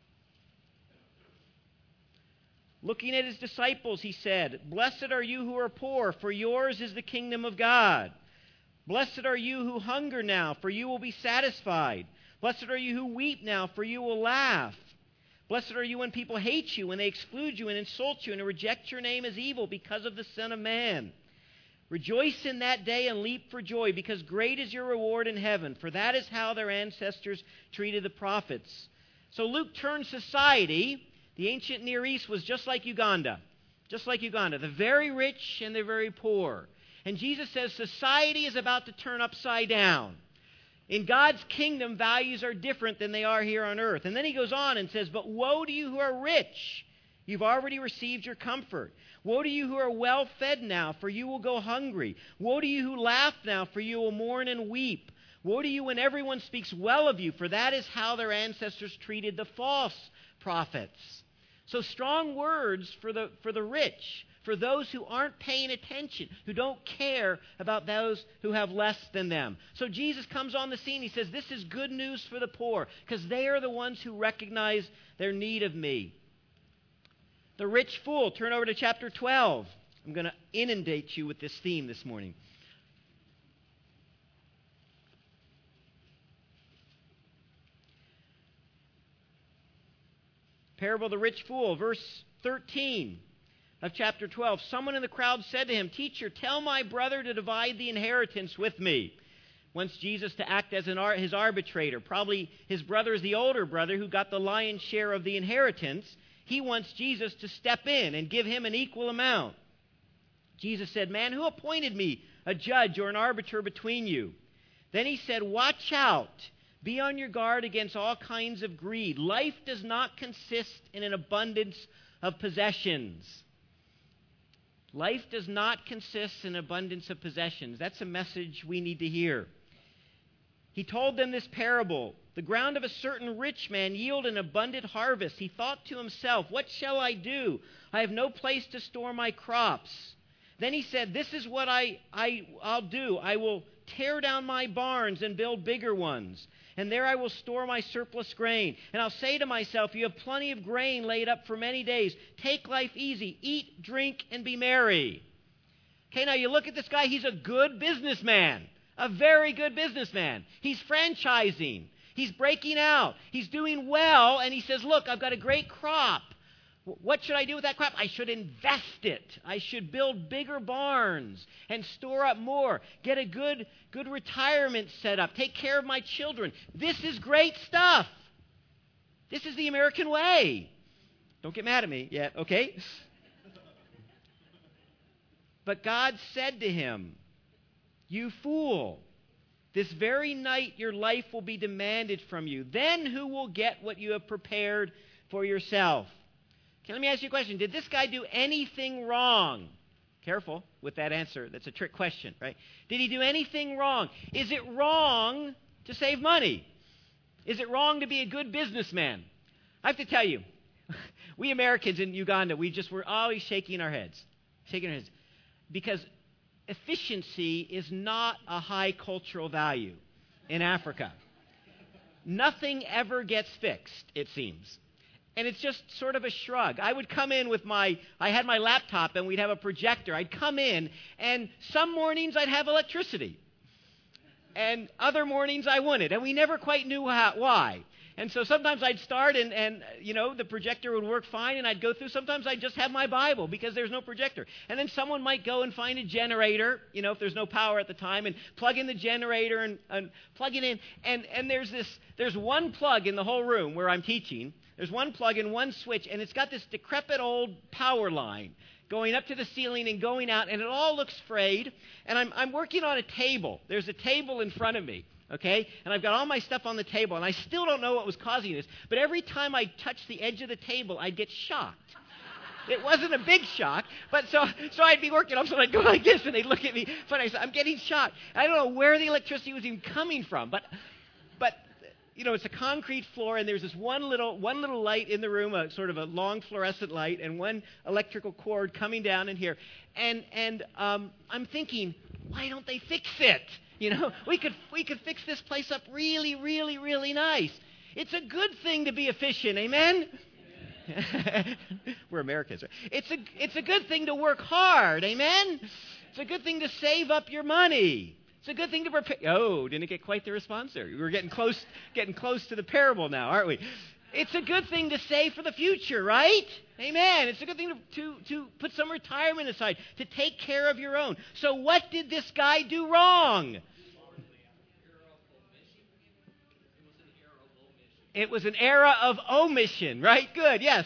Looking at his disciples, he said, blessed are you who are poor, for yours is the kingdom of God. Blessed are you who hunger now, for you will be satisfied. Blessed are you who weep now, for you will laugh. Blessed are you when people hate you, when they exclude you and insult you and reject your name as evil because of the Son of Man. Rejoice in that day and leap for joy, because great is your reward in heaven, for that is how their ancestors treated the prophets. So Luke turns society. The ancient Near East was just like Uganda. Just like Uganda. The very rich and the very poor. And Jesus says society is about to turn upside down. In God's kingdom, values are different than they are here on earth. And then he goes on and says, but woe to you who are rich. You've already received your comfort. Woe to you who are well fed now, for you will go hungry. Woe to you who laugh now, for you will mourn and weep. Woe to you when everyone speaks well of you, for that is how their ancestors treated the false prophets. So strong words for the, for the rich, for those who aren't paying attention, who don't care about those who have less than them. So Jesus comes on the scene. He says, this is good news for the poor, because they are the ones who recognize their need of me. The rich fool. Turn over to chapter twelve. I'm going to inundate you with this theme this morning. Parable of the rich fool, verse thirteen of chapter twelve. Someone in the crowd said to him, Teacher, tell my brother to divide the inheritance with me. Wants Jesus to act as an ar- his arbitrator. Probably his brother is the older brother who got the lion's share of the inheritance. He wants Jesus to step in and give him an equal amount. Jesus said, Man, who appointed me a judge or an arbiter between you? Then he said, Watch out. Be on your guard against all kinds of greed. Life does not consist in an abundance of possessions. Life does not consist in abundance of possessions. That's a message we need to hear. He told them this parable. The ground of a certain rich man yielded an abundant harvest. He thought to himself, What shall I do? I have no place to store my crops. Then he said, This is what I, I, I'll do. I will tear down my barns and build bigger ones. And there I will store my surplus grain. And I'll say to myself, You have plenty of grain laid up for many days. Take life easy. Eat, drink, and be merry. Okay, now you look at this guy. He's a good businessman. A very good businessman. He's franchising. He's breaking out. He's doing well. And he says, look, I've got a great crop. What should I do with that crop? I should invest it. I should build bigger barns and store up more. Get a good, good retirement set up. Take care of my children. This is great stuff. This is the American way. Don't get mad at me yet, okay? But God said to him, You fool, this very night your life will be demanded from you. Then who will get what you have prepared for yourself? Okay, let me ask you a question. Did this guy do anything wrong? Careful with that answer. That's a trick question, right? Did he do anything wrong? Is it wrong to save money? Is it wrong to be a good businessman? I have to tell you, we Americans in Uganda, we just were always shaking our heads. Shaking our heads. Because efficiency is not a high cultural value in Africa. Nothing ever gets fixed, it seems. And it's just sort of a shrug. I would come in with my, I had my laptop and we'd have a projector. I'd come in and some mornings I'd have electricity. And other mornings I wouldn't. And we never quite knew how, why. And so sometimes I'd start and, and, you know, the projector would work fine and I'd go through. Sometimes I'd just have my Bible because there's no projector. And then someone might go and find a generator, you know, if there's no power at the time, and plug in the generator and, and plug it in. And, and there's this, there's one plug in the whole room where I'm teaching. There's one plug and one switch, and it's got this decrepit old power line going up to the ceiling and going out, and it all looks frayed. And I'm, I'm working on a table. There's a table in front of me. Okay? And I've got all my stuff on the table, and I still don't know what was causing this. But every time I touch the edge of the table, I'd get shocked. It wasn't a big shock, but so so I'd be working on something, I'd go like this, and they'd look at me. Funny, I said, I'm getting shocked. I don't know where the electricity was even coming from, but but you know, it's a concrete floor, and there's this one little one little light in the room, a sort of a long fluorescent light, and one electrical cord coming down in here. And and um, I'm thinking, why don't they fix it? You know, we could we could fix this place up really, really, really nice. It's a good thing to be efficient, amen? We're Americans, right? It's a it's a good thing to work hard, amen? It's a good thing to save up your money. It's a good thing to prepare. Oh, didn't get quite the response there. We're getting close, getting close to the parable now, aren't we? It's a good thing to save for the future, right? Amen. It's a good thing to, to, to put some retirement aside, to take care of your own. So what did this guy do wrong? It was an era of omission, right? Good, yes.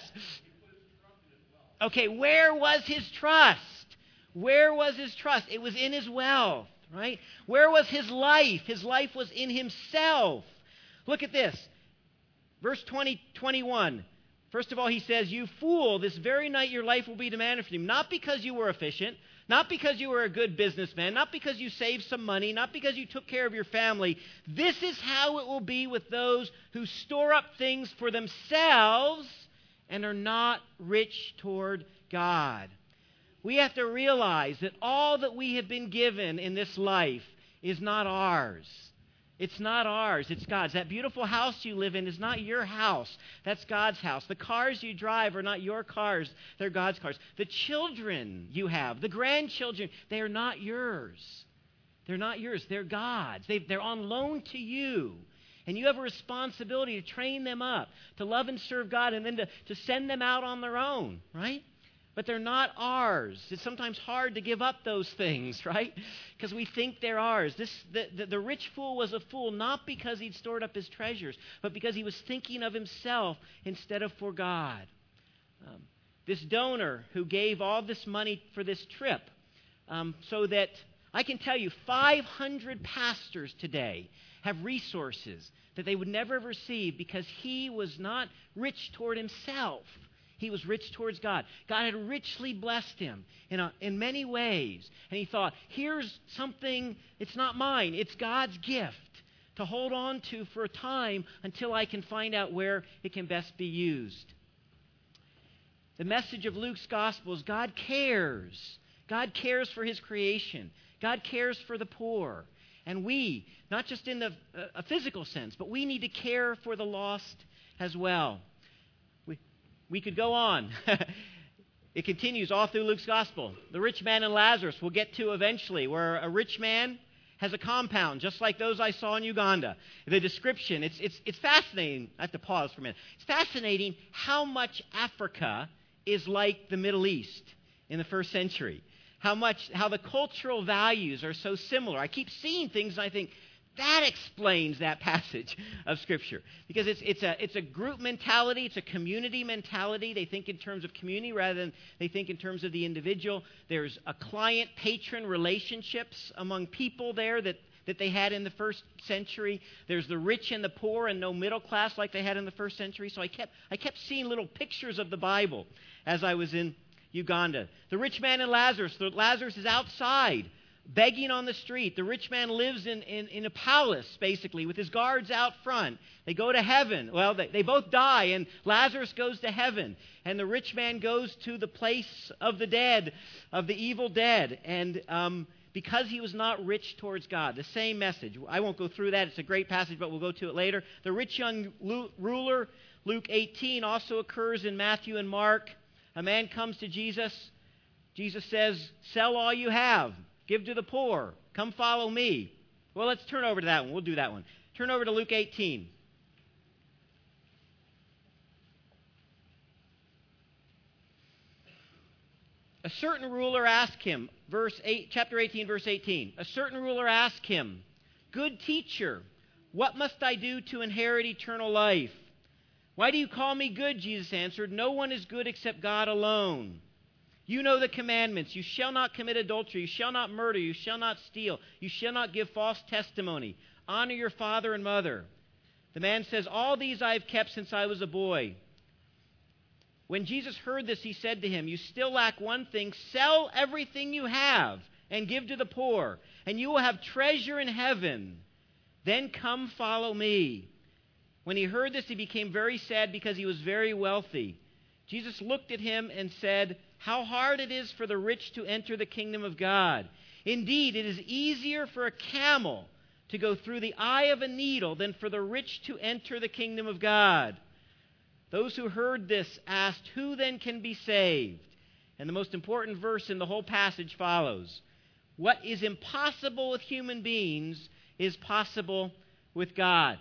Okay, where was his trust? Where was his trust? It was in his wealth, right? Where was his life? His life was in himself. Look at this. Verse twenty, twenty-one. First of all, he says, you fool, this very night your life will be demanded from you. Not because you were efficient, not because you were a good businessman, not because you saved some money, not because you took care of your family. This is how it will be with those who store up things for themselves and are not rich toward God. We have to realize that all that we have been given in this life is not ours. It's not ours. It's God's. That beautiful house you live in is not your house. That's God's house. The cars you drive are not your cars. They're God's cars. The children you have, the grandchildren, they are not yours. They're not yours. They're God's. They, they're on loan to you. And you have a responsibility to train them up, to love and serve God, and then to, to send them out on their own, right? But they're not ours. It's sometimes hard to give up those things, right? Because we think they're ours. This, the, the, the rich fool was a fool not because he'd stored up his treasures, but because he was thinking of himself instead of for God. Um, this donor who gave all this money for this trip, um, so that I can tell you five hundred pastors today have resources that they would never have received because he was not rich toward himself. He was rich towards God. God had richly blessed him in, a, in many ways. And he thought, here's something, it's not mine, it's God's gift to hold on to for a time until I can find out where it can best be used. The message of Luke's gospel is God cares. God cares for his creation. God cares for the poor. And we, not just in the, uh, a physical sense, but we need to care for the lost as well. We could go on. It continues all through Luke's gospel. The rich man and Lazarus we'll get to eventually, where a rich man has a compound, just like those I saw in Uganda. The description, it's, it's, it's fascinating. I have to pause for a minute. It's fascinating how much Africa is like the Middle East in the first century. How much, how the cultural values are so similar. I keep seeing things and I think, that explains that passage of Scripture. Because it's, it's, a, it's a group mentality. It's a community mentality. They think in terms of community rather than they think in terms of the individual. There's a client-patron relationships among people there that, that they had in the first century. There's the rich and the poor and no middle class like they had in the first century. So I kept, I kept seeing little pictures of the Bible as I was in Uganda. The rich man and Lazarus. The, Lazarus is outside, begging on the street. The rich man lives in, in, in a palace, basically, with his guards out front. They go to heaven. Well, they, they both die, and Lazarus goes to heaven. And the rich man goes to the place of the dead, of the evil dead. And um, because he was not rich towards God, the same message. I won't go through that. It's a great passage, but we'll go to it later. The rich young ruler, Luke eighteen, also occurs in Matthew and Mark. A man comes to Jesus. Jesus says, sell all you have. Give to the poor. Come follow me. Well, let's turn over to that one. We'll do that one. Turn over to Luke eighteen. A certain ruler asked him, verse eight, chapter eighteen, verse eighteen. A certain ruler asked him, good teacher, what must I do to inherit eternal life? Why do you call me good? Jesus answered, no one is good except God alone. You know the commandments. You shall not commit adultery. You shall not murder. You shall not steal. You shall not give false testimony. Honor your father and mother. The man says, all these I have kept since I was a boy. When Jesus heard this, he said to him, you still lack one thing. Sell everything you have and give to the poor, and you will have treasure in heaven. Then come follow me. When he heard this, he became very sad because he was very wealthy. Jesus looked at him and said, how hard it is for the rich to enter the kingdom of God. Indeed, it is easier for a camel to go through the eye of a needle than for the rich to enter the kingdom of God. Those who heard this asked, who then can be saved? And the most important verse in the whole passage follows. What is impossible with human beings is possible with God.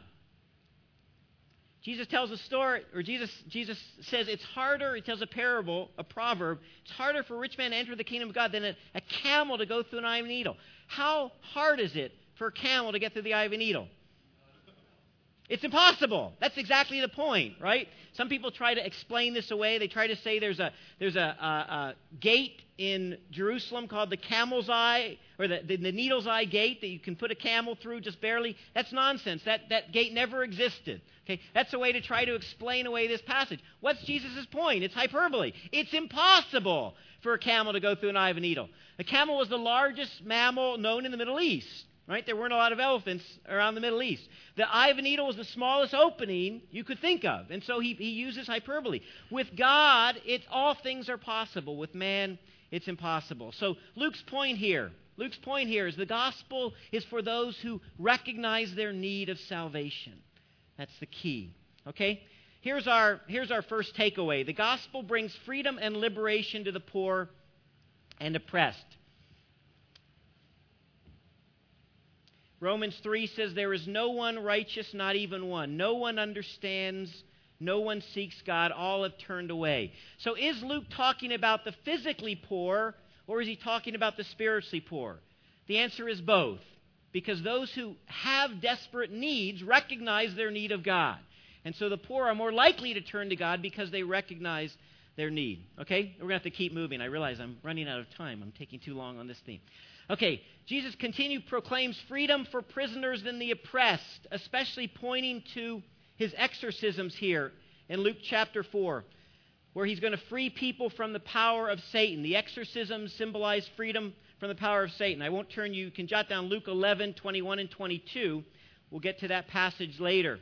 Jesus tells a story, or Jesus, Jesus says it's harder, he tells a parable, a proverb, it's harder for a rich man to enter the kingdom of God than a, a camel to go through an eye of a needle. How hard is it for a camel to get through the eye of a needle? It's impossible. That's exactly the point, right? Some people try to explain this away. They try to say there's a there's a, a, a gate in Jerusalem called the Camel's Eye, or the, the, the Needle's Eye Gate that you can put a camel through just barely. That's nonsense. That, that gate never existed. Okay, that's a way to try to explain away this passage. What's Jesus' point? It's hyperbole. It's impossible for a camel to go through an eye of a needle. The camel was the largest mammal known in the Middle East. Right? There weren't a lot of elephants around the Middle East. The eye of a needle was the smallest opening you could think of. And so he, he uses hyperbole. With God, it's all things are possible. With man, it's impossible. So Luke's point here, Luke's point here is the gospel is for those who recognize their need of salvation. That's the key. Okay? Here's our, here's our first takeaway. The gospel brings freedom and liberation to the poor and oppressed. Romans three says, there is no one righteous, not even one. No one understands. No one seeks God. All have turned away. So is Luke talking about the physically poor, or is he talking about the spiritually poor? The answer is both. Because those who have desperate needs recognize their need of God. And so the poor are more likely to turn to God because they recognize their need. Okay? We're going to have to keep moving. I realize I'm running out of time. I'm taking too long on this theme. Okay, Jesus continued proclaims freedom for prisoners and the oppressed, especially pointing to his exorcisms here in Luke chapter four, where he's going to free people from the power of Satan. The exorcisms symbolize freedom from the power of Satan. I won't turn you, you can jot down Luke eleven, twenty-one, and twenty-two. We'll get to that passage later.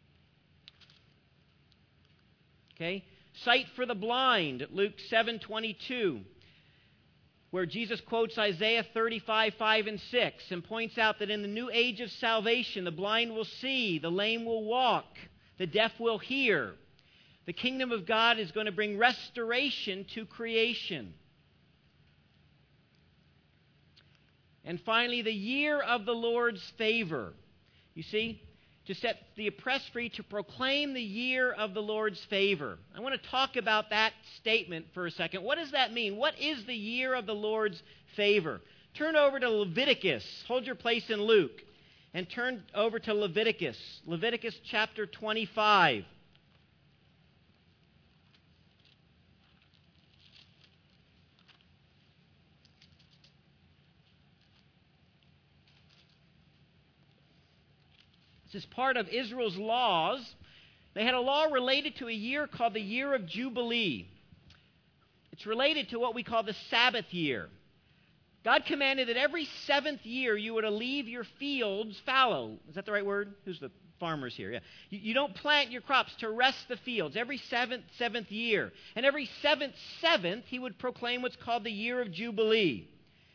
Okay, sight for the blind, Luke seven, twenty-two. Where Jesus quotes Isaiah thirty-five, five and six and points out that in the new age of salvation, the blind will see, the lame will walk, the deaf will hear. The kingdom of God is going to bring restoration to creation. And finally, the year of the Lord's favor. You see, to set the oppressed free, to proclaim the year of the Lord's favor. I want to talk about that statement for a second. What does that mean? What is the year of the Lord's favor? Turn over to Leviticus. Hold your place in Luke. And turn over to Leviticus. Leviticus chapter twenty-five. This is part of Israel's laws. They had a law related to a year called the year of Jubilee. It's related to what we call the Sabbath year. God commanded that every seventh year you were to leave your fields fallow. Is that the right word? Who's the farmers here? Yeah. You, you don't plant your crops, to rest the fields every seventh, seventh year. And every seventh, seventh, he would proclaim what's called the year of Jubilee.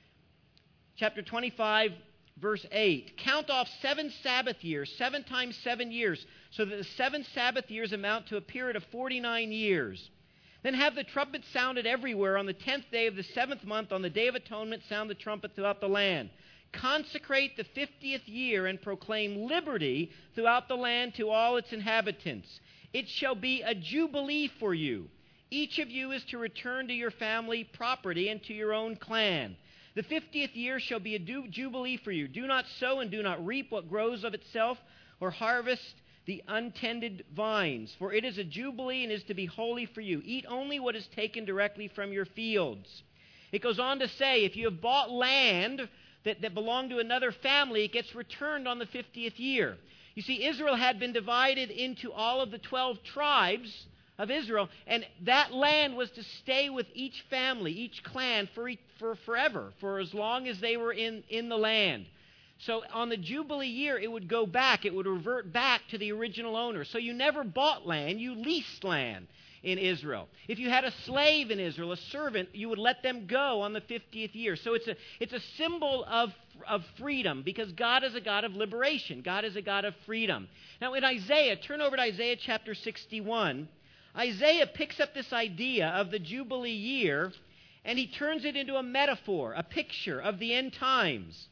Chapter twenty-five, verse eight. Count off seven Sabbath years, seven times seven years, so that the seven Sabbath years amount to a period of forty-nine years. Then have the trumpet sounded everywhere on the tenth day of the seventh month. On the Day of Atonement, sound the trumpet throughout the land. Consecrate the fiftieth year and proclaim liberty throughout the land to all its inhabitants. It shall be a jubilee for you. Each of you is to return to your family property and to your own clan. The fiftieth year shall be a jubilee for you. Do not sow and do not reap what grows of itself, or harvest the untended vines, for it is a jubilee and is to be holy for you. Eat only what is taken directly from your fields. It goes on to say, if you have bought land that, that belonged to another family, it gets returned on the fiftieth year. You see, Israel had been divided into all of the twelve tribes of Israel, and that land was to stay with each family, each clan, for, for forever, for as long as they were in, in the land. So on the Jubilee year, it would go back. It would revert back to the original owner. So you never bought land. You leased land in Israel. If you had a slave in Israel, a servant, you would let them go on the fiftieth year. So it's a, it's a symbol of, of freedom, because God is a God of liberation. God is a God of freedom. Now in Isaiah, turn over to Isaiah chapter sixty-one. Isaiah picks up this idea of the Jubilee year, and he turns it into a metaphor, a picture of the end times.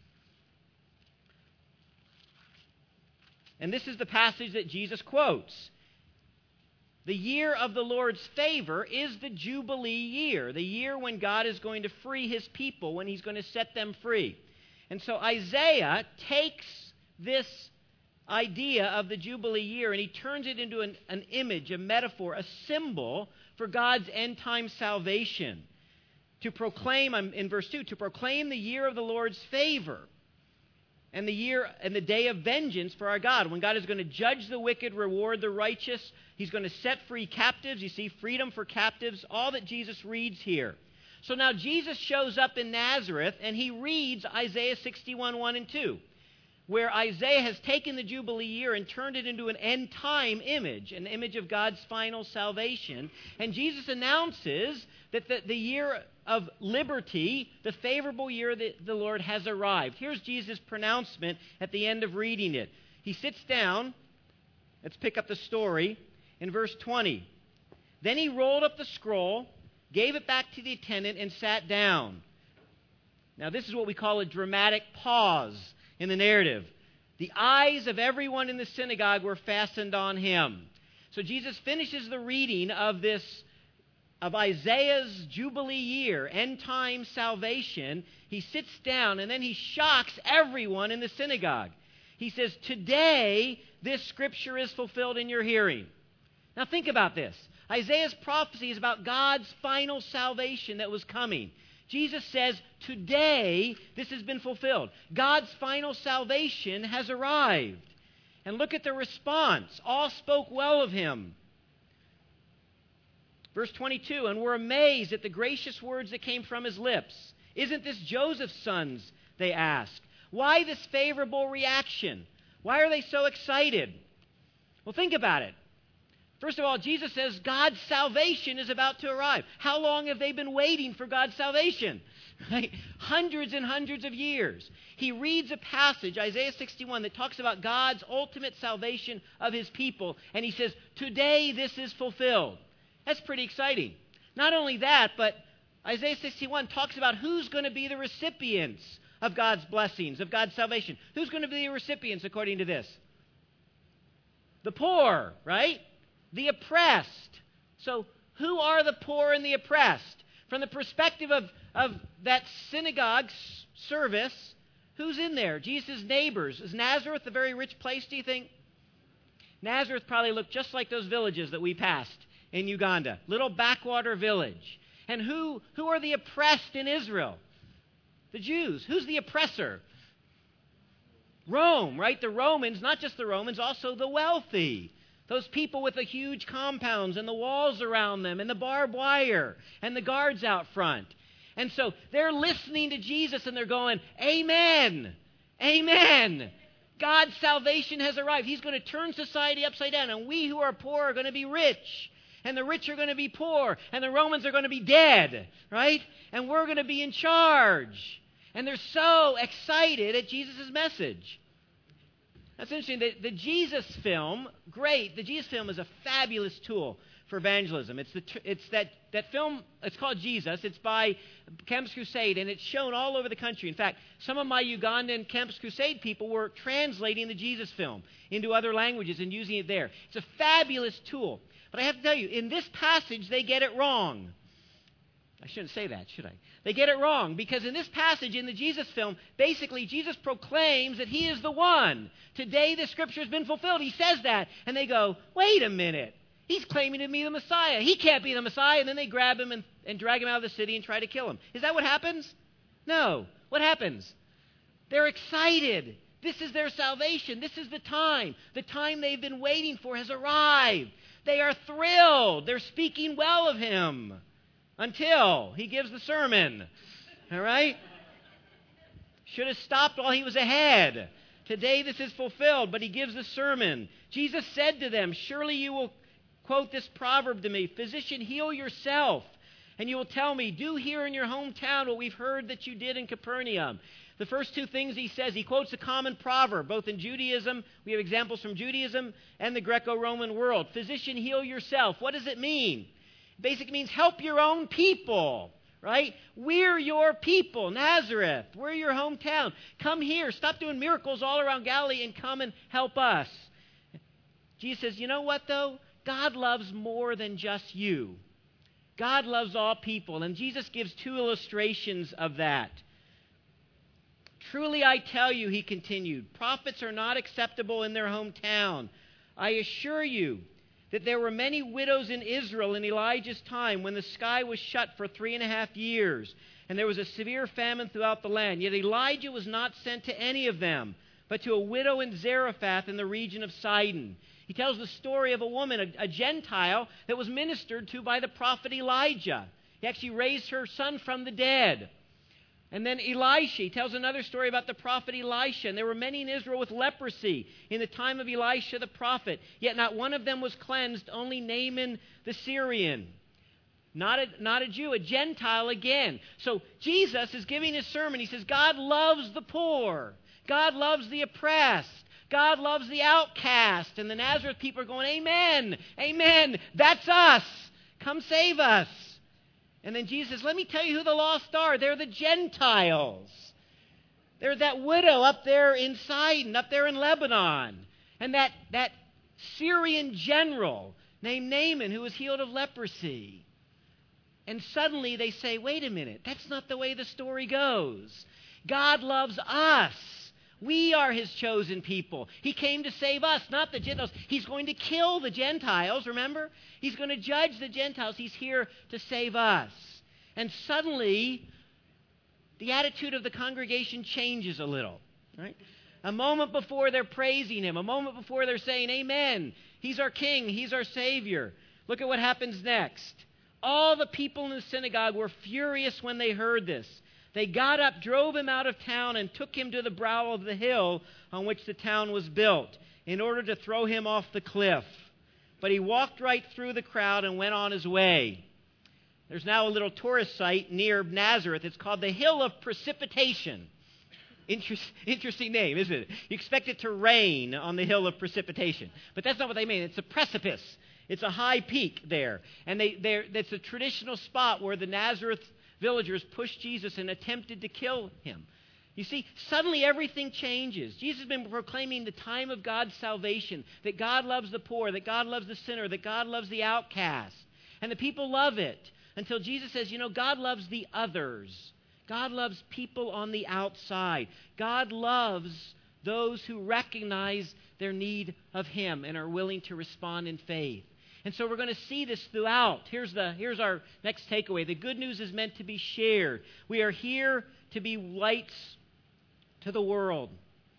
And this is the passage that Jesus quotes. The year of the Lord's favor is the Jubilee year, the year when God is going to free his people, when he's going to set them free. And so Isaiah takes this idea of the Jubilee year and he turns it into an, an image, a metaphor, a symbol for God's end-time salvation. To proclaim, in verse two, to proclaim the year of the Lord's favor and the year and the day of vengeance for our God, when God is going to judge the wicked, reward the righteous. He's going to set free captives. You see, freedom for captives, all that Jesus reads here. So now Jesus shows up in Nazareth and he reads Isaiah sixty-one, one and two, where Isaiah has taken the Jubilee year and turned it into an end-time image, an image of God's final salvation. And Jesus announces that the, the year of liberty, the favorable year that the Lord has arrived. Here's Jesus' pronouncement at the end of reading it. He sits down. Let's pick up the story in verse twenty. Then he rolled up the scroll, gave it back to the attendant, and sat down. Now, this is what we call a dramatic pause in the narrative. The eyes of everyone in the synagogue were fastened on him. So Jesus finishes the reading of this, of Isaiah's Jubilee year, end-time salvation. He sits down and then he shocks everyone in the synagogue. He says, "Today this scripture is fulfilled in your hearing." Now think about this. Isaiah's prophecy is about God's final salvation that was coming. Jesus says, today this has been fulfilled. God's final salvation has arrived. And look at the response. All spoke well of him. Verse twenty-two, and were amazed at the gracious words that came from his lips. Isn't this Joseph's sons? They asked. Why this favorable reaction? Why are they so excited? Well, think about it. First of all, Jesus says God's salvation is about to arrive. How long have they been waiting for God's salvation? Right? Hundreds and hundreds of years. He reads a passage, Isaiah sixty-one, that talks about God's ultimate salvation of his people. And he says, today this is fulfilled. That's pretty exciting. Not only that, but Isaiah sixty-one talks about who's going to be the recipients of God's blessings, of God's salvation. Who's going to be the recipients according to this? The poor, right? The oppressed. So who are the poor and the oppressed? From the perspective of, of that synagogue service, who's in there? Jesus' neighbors. Is Nazareth a very rich place, do you think? Nazareth probably looked just like those villages that we passed in Uganda. Little backwater village. And who, who are the oppressed in Israel? The Jews. Who's the oppressor? Rome, right? The Romans, not just the Romans, also the wealthy. Those people with the huge compounds and the walls around them and the barbed wire and the guards out front. And so they're listening to Jesus and they're going, amen, amen. God's salvation has arrived. He's going to turn society upside down, and we who are poor are going to be rich. And the rich are going to be poor, and the Romans are going to be dead, right? And we're going to be in charge. And they're so excited at Jesus' message. That's interesting. The, the Jesus film, great. The Jesus film is a fabulous tool for evangelism. It's the it's that, that film, it's called Jesus. It's by Campus Crusade, and it's shown all over the country. In fact, some of my Ugandan Campus Crusade people were translating the Jesus film into other languages and using it there. It's a fabulous tool. But I have to tell you, in this passage, they get it wrong. I shouldn't say that, should I? They get it wrong, because in this passage in the Jesus film, basically Jesus proclaims that he is the one. Today the scripture has been fulfilled. He says that. And they go, wait a minute. He's claiming to be the Messiah. He can't be the Messiah. And then they grab him and, and drag him out of the city and try to kill him. Is that what happens? No. What happens? They're excited. This is their salvation. This is the time. The time they've been waiting for has arrived. They are thrilled. They're speaking well of him. Until he gives the sermon. All right? Should have stopped while he was ahead. Today this is fulfilled, but he gives the sermon. Jesus said to them, surely you will quote this proverb to me, physician, heal yourself. And you will tell me, do here in your hometown what we've heard that you did in Capernaum. The first two things he says, he quotes a common proverb, both in Judaism, we have examples from Judaism and the Greco-Roman world. Physician, heal yourself. What does it mean? Basically means help your own people, right? We're your people, Nazareth. We're your hometown. Come here. Stop doing miracles all around Galilee and come and help us. Jesus says, you know what, though? God loves more than just you. God loves all people. And Jesus gives two illustrations of that. Truly I tell you, he continued, prophets are not acceptable in their hometown. I assure you that there were many widows in Israel in Elijah's time when the sky was shut for three and a half years, and there was a severe famine throughout the land. Yet Elijah was not sent to any of them, but to a widow in Zarephath in the region of Sidon. He tells the story of a woman, a, a Gentile, that was ministered to by the prophet Elijah. He actually raised her son from the dead. And then Elisha, he tells another story about the prophet Elisha. And there were many in Israel with leprosy in the time of Elisha the prophet. Yet not one of them was cleansed, only Naaman the Syrian. Not a, not a Jew, a Gentile again. So Jesus is giving his sermon. He says, God loves the poor. God loves the oppressed. God loves the outcast. And the Nazareth people are going, amen, amen, that's us. Come save us. And then Jesus says, let me tell you who the lost are. They're the Gentiles. They're that widow up there in Sidon, up there in Lebanon. And that, that Syrian general named Naaman who was healed of leprosy. And suddenly they say, wait a minute, that's not the way the story goes. God loves us. We are his chosen people. He came to save us, not the Gentiles. He's going to kill the Gentiles, remember? He's going to judge the Gentiles. He's here to save us. And suddenly, the attitude of the congregation changes a little, right? A moment before they're praising him. A moment before they're saying, amen, he's our king, he's our savior. Look at what happens next. All the people in the synagogue were furious when they heard this. They got up, drove him out of town, and took him to the brow of the hill on which the town was built, in order to throw him off the cliff. But he walked right through the crowd and went on his way. There's now a little tourist site near Nazareth. It's called the Hill of Precipitation. Interest, interesting name, isn't it? You expect it to rain on the Hill of Precipitation. But that's not what they mean. It's a precipice. It's a high peak there. And they, it's a traditional spot where the Nazareth villagers pushed Jesus and attempted to kill him. You see, suddenly everything changes. Jesus has been proclaiming the time of God's salvation, that God loves the poor, that God loves the sinner, that God loves the outcast. And the people love it until Jesus says, you know, God loves the others. God loves people on the outside. God loves those who recognize their need of him and are willing to respond in faith. And so we're going to see this throughout. Here's the here's our next takeaway. The good news is meant to be shared. We are here to be lights to the world.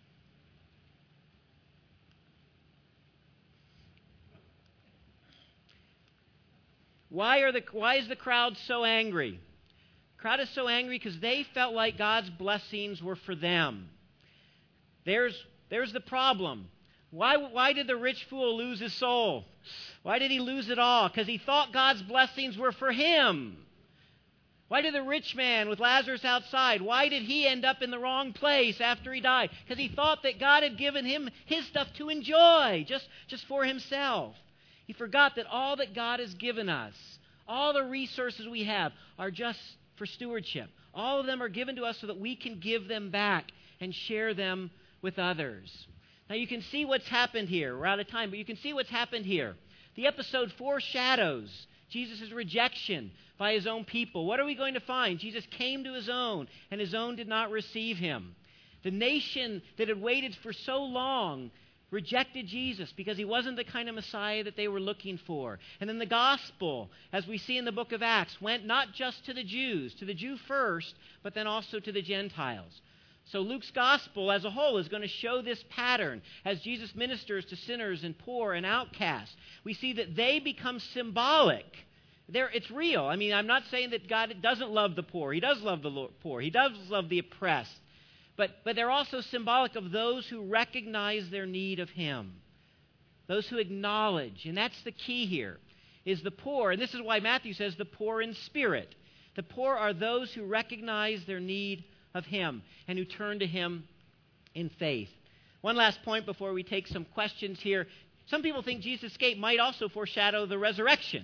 Why are the why is the crowd so angry? The crowd is so angry because they felt like God's blessings were for them. There's there's the problem. Why why did the rich fool lose his soul? Why did he lose it all? Because he thought God's blessings were for him. Why did the rich man with Lazarus outside, why did he end up in the wrong place after he died? Because he thought that God had given him his stuff to enjoy, just, just for himself. He forgot that all that God has given us, all the resources we have, are just for stewardship. All of them are given to us so that we can give them back and share them with others. Now you can see what's happened here. We're out of time, but you can see what's happened here. The episode foreshadows Jesus' rejection by his own people. What are we going to find? Jesus came to his own, and his own did not receive him. The nation that had waited for so long rejected Jesus because he wasn't the kind of Messiah that they were looking for. And then the gospel, as we see in the book of Acts, went not just to the Jews, to the Jew first, but then also to the Gentiles. So Luke's gospel as a whole is going to show this pattern as Jesus ministers to sinners and poor and outcasts. We see that they become symbolic. They're, it's real. I mean, I'm not saying that God doesn't love the poor. He does love the poor. He does love the oppressed. But, but they're also symbolic of those who recognize their need of him. Those who acknowledge. And that's the key here, is the poor. And this is why Matthew says the poor in spirit. The poor are those who recognize their need of him and who turn to him in faith. One last point before we take some questions here. Some people think Jesus' escape might also foreshadow the resurrection.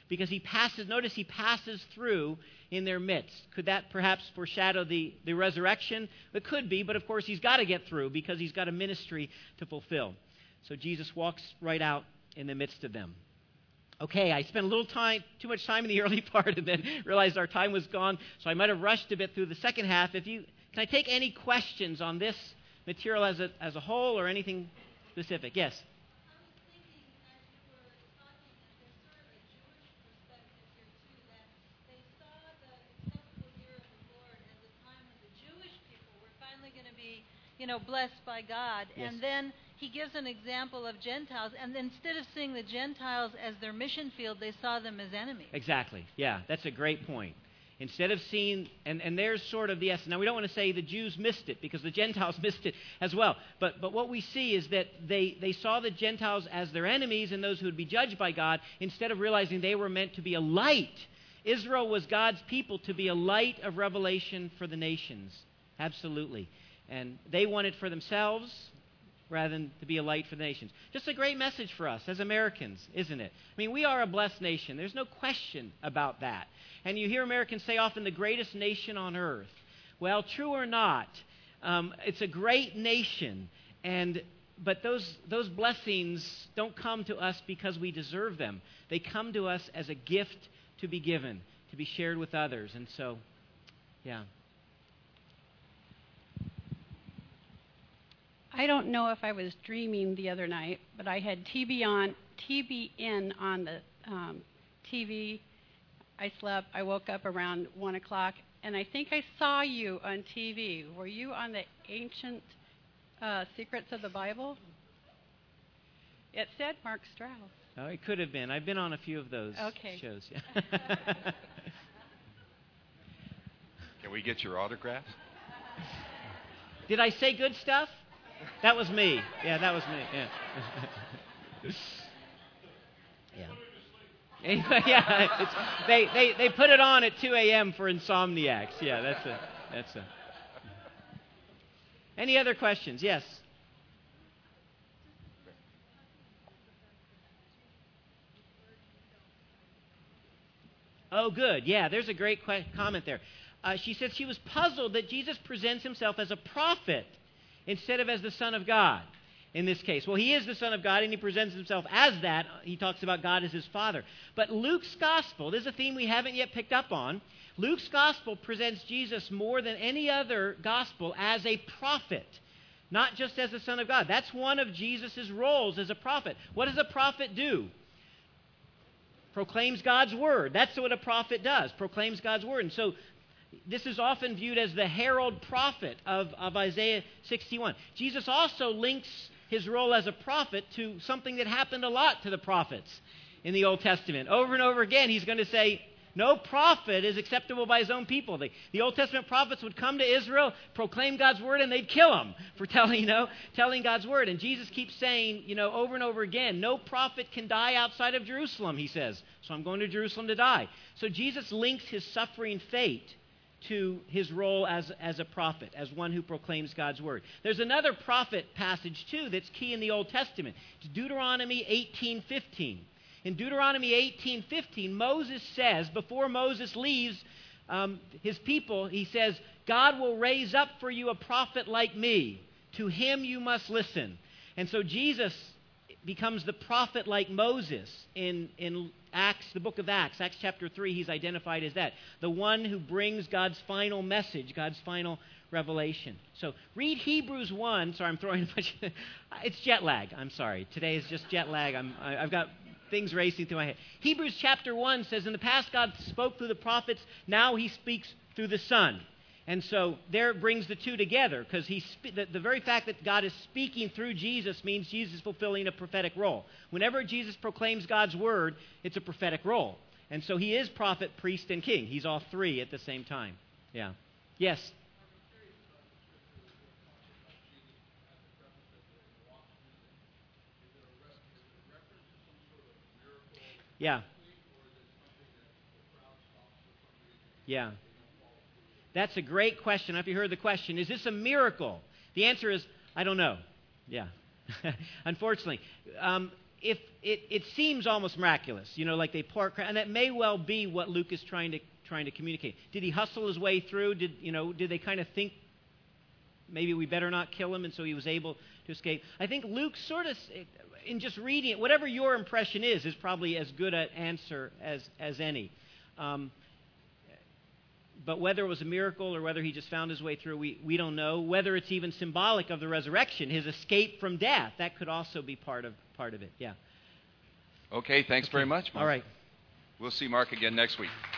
because he passes, notice he passes through in their midst. Could that perhaps foreshadow the, the resurrection? It could be, but of course he's got to get through because he's got a ministry to fulfill. So Jesus walks right out in the midst of them. Okay, I spent a little time, too much time in the early part and then realized our time was gone, so I might have rushed a bit through the second half. If you, can I take any questions on this material as a, as a whole or anything specific? Yes? You know, blessed by God. Yes. And then he gives an example of Gentiles. And instead of seeing the Gentiles as their mission field, they saw them as enemies. Exactly. Yeah, that's a great point. Instead of seeing, and, and there's sort of the essence. Now, we don't want to say the Jews missed it because the Gentiles missed it as well. But but what we see is that they, they saw the Gentiles as their enemies and those who would be judged by God instead of realizing they were meant to be a light. Israel was God's people to be a light of revelation for the nations. Absolutely. And they want it for themselves rather than to be a light for the nations. Just a great message for us as Americans, isn't it? I mean, we are a blessed nation. There's no question about that. And you hear Americans say often the greatest nation on earth. Well, true or not, um, it's a great nation. And but those those blessings don't come to us because we deserve them. They come to us as a gift to be given, to be shared with others. And so, yeah. I don't know if I was dreaming the other night, but I had T V on, T V in on the um, T V. I slept. I woke up around one o'clock, and I think I saw you on T V. Were you on the Ancient uh, Secrets of the Bible? It said Mark Strauss. Oh, it could have been. I've been on a few of those okay. shows. Yeah. Can we get your autograph? Did I say good stuff? That was me. Yeah, that was me. Yeah. yeah. Anyway, yeah. It's, they, they they put it on at two a.m. for insomniacs. Yeah, that's a that's a. Any other questions? Yes. Oh, good. Yeah, there's a great que- comment there. Uh, she said she was puzzled that Jesus presents himself as a prophet instead of as the Son of God in this case. Well, he is the Son of God, and he presents himself as that. He talks about God as his Father. But Luke's Gospel, this is a theme we haven't yet picked up on. Luke's Gospel presents Jesus more than any other Gospel as a prophet, not just as the Son of God. That's one of Jesus' roles as a prophet. What does a prophet do? Proclaims God's Word. That's what a prophet does, proclaims God's Word. And so this is often viewed as the herald prophet of, of Isaiah sixty-one. Jesus also links his role as a prophet to something that happened a lot to the prophets in the Old Testament. Over and over again, he's going to say, no prophet is acceptable by his own people. The, the Old Testament prophets would come to Israel, proclaim God's word, and they'd kill them for telling, you know, telling God's word. And Jesus keeps saying, you know, over and over again, no prophet can die outside of Jerusalem, he says. So I'm going to Jerusalem to die. So Jesus links his suffering fate to his role as, as a prophet, as one who proclaims God's word. There's another prophet passage, too, that's key in the Old Testament. It's Deuteronomy eighteen fifteen. In Deuteronomy eighteen fifteen, Moses says, before Moses leaves um, his people, he says, God will raise up for you a prophet like me. To him you must listen. And so Jesus becomes the prophet like Moses in, in Acts, the book of Acts. Acts chapter three, he's identified as that. The one who brings God's final message, God's final revelation. So read Hebrews one. Sorry, I'm throwing a bunch of, it's jet lag. I'm sorry. Today is just jet lag. I'm, I, I've got things racing through my head. Hebrews chapter one says, in the past God spoke through the prophets, now he speaks through the Son. And so there it brings the two together, because he spe- the, the very fact that God is speaking through Jesus means Jesus is fulfilling a prophetic role. Whenever Jesus proclaims God's word, it's a prophetic role. And so he is prophet, priest, and king. He's all three at the same time. Yeah. Yes? Yeah. Yeah. That's a great question. I don't know if you heard the question. Is this a miracle? The answer is, I don't know. Yeah. Unfortunately. Um, if it, it seems almost miraculous, you know, like they pour, and that may well be what Luke is trying to trying to communicate. Did he hustle his way through? Did you know? Did they kind of think maybe we better not kill him, and so he was able to escape? I think Luke sort of, in just reading it, whatever your impression is, is probably as good an answer as as any. Um, But whether it was a miracle or whether he just found his way through, we, we don't know. Whether it's even symbolic of the resurrection, his escape from death, that could also be part of part of it. Yeah. Okay, thanks Okay. very much, Mark. All right. We'll see Mark again next week.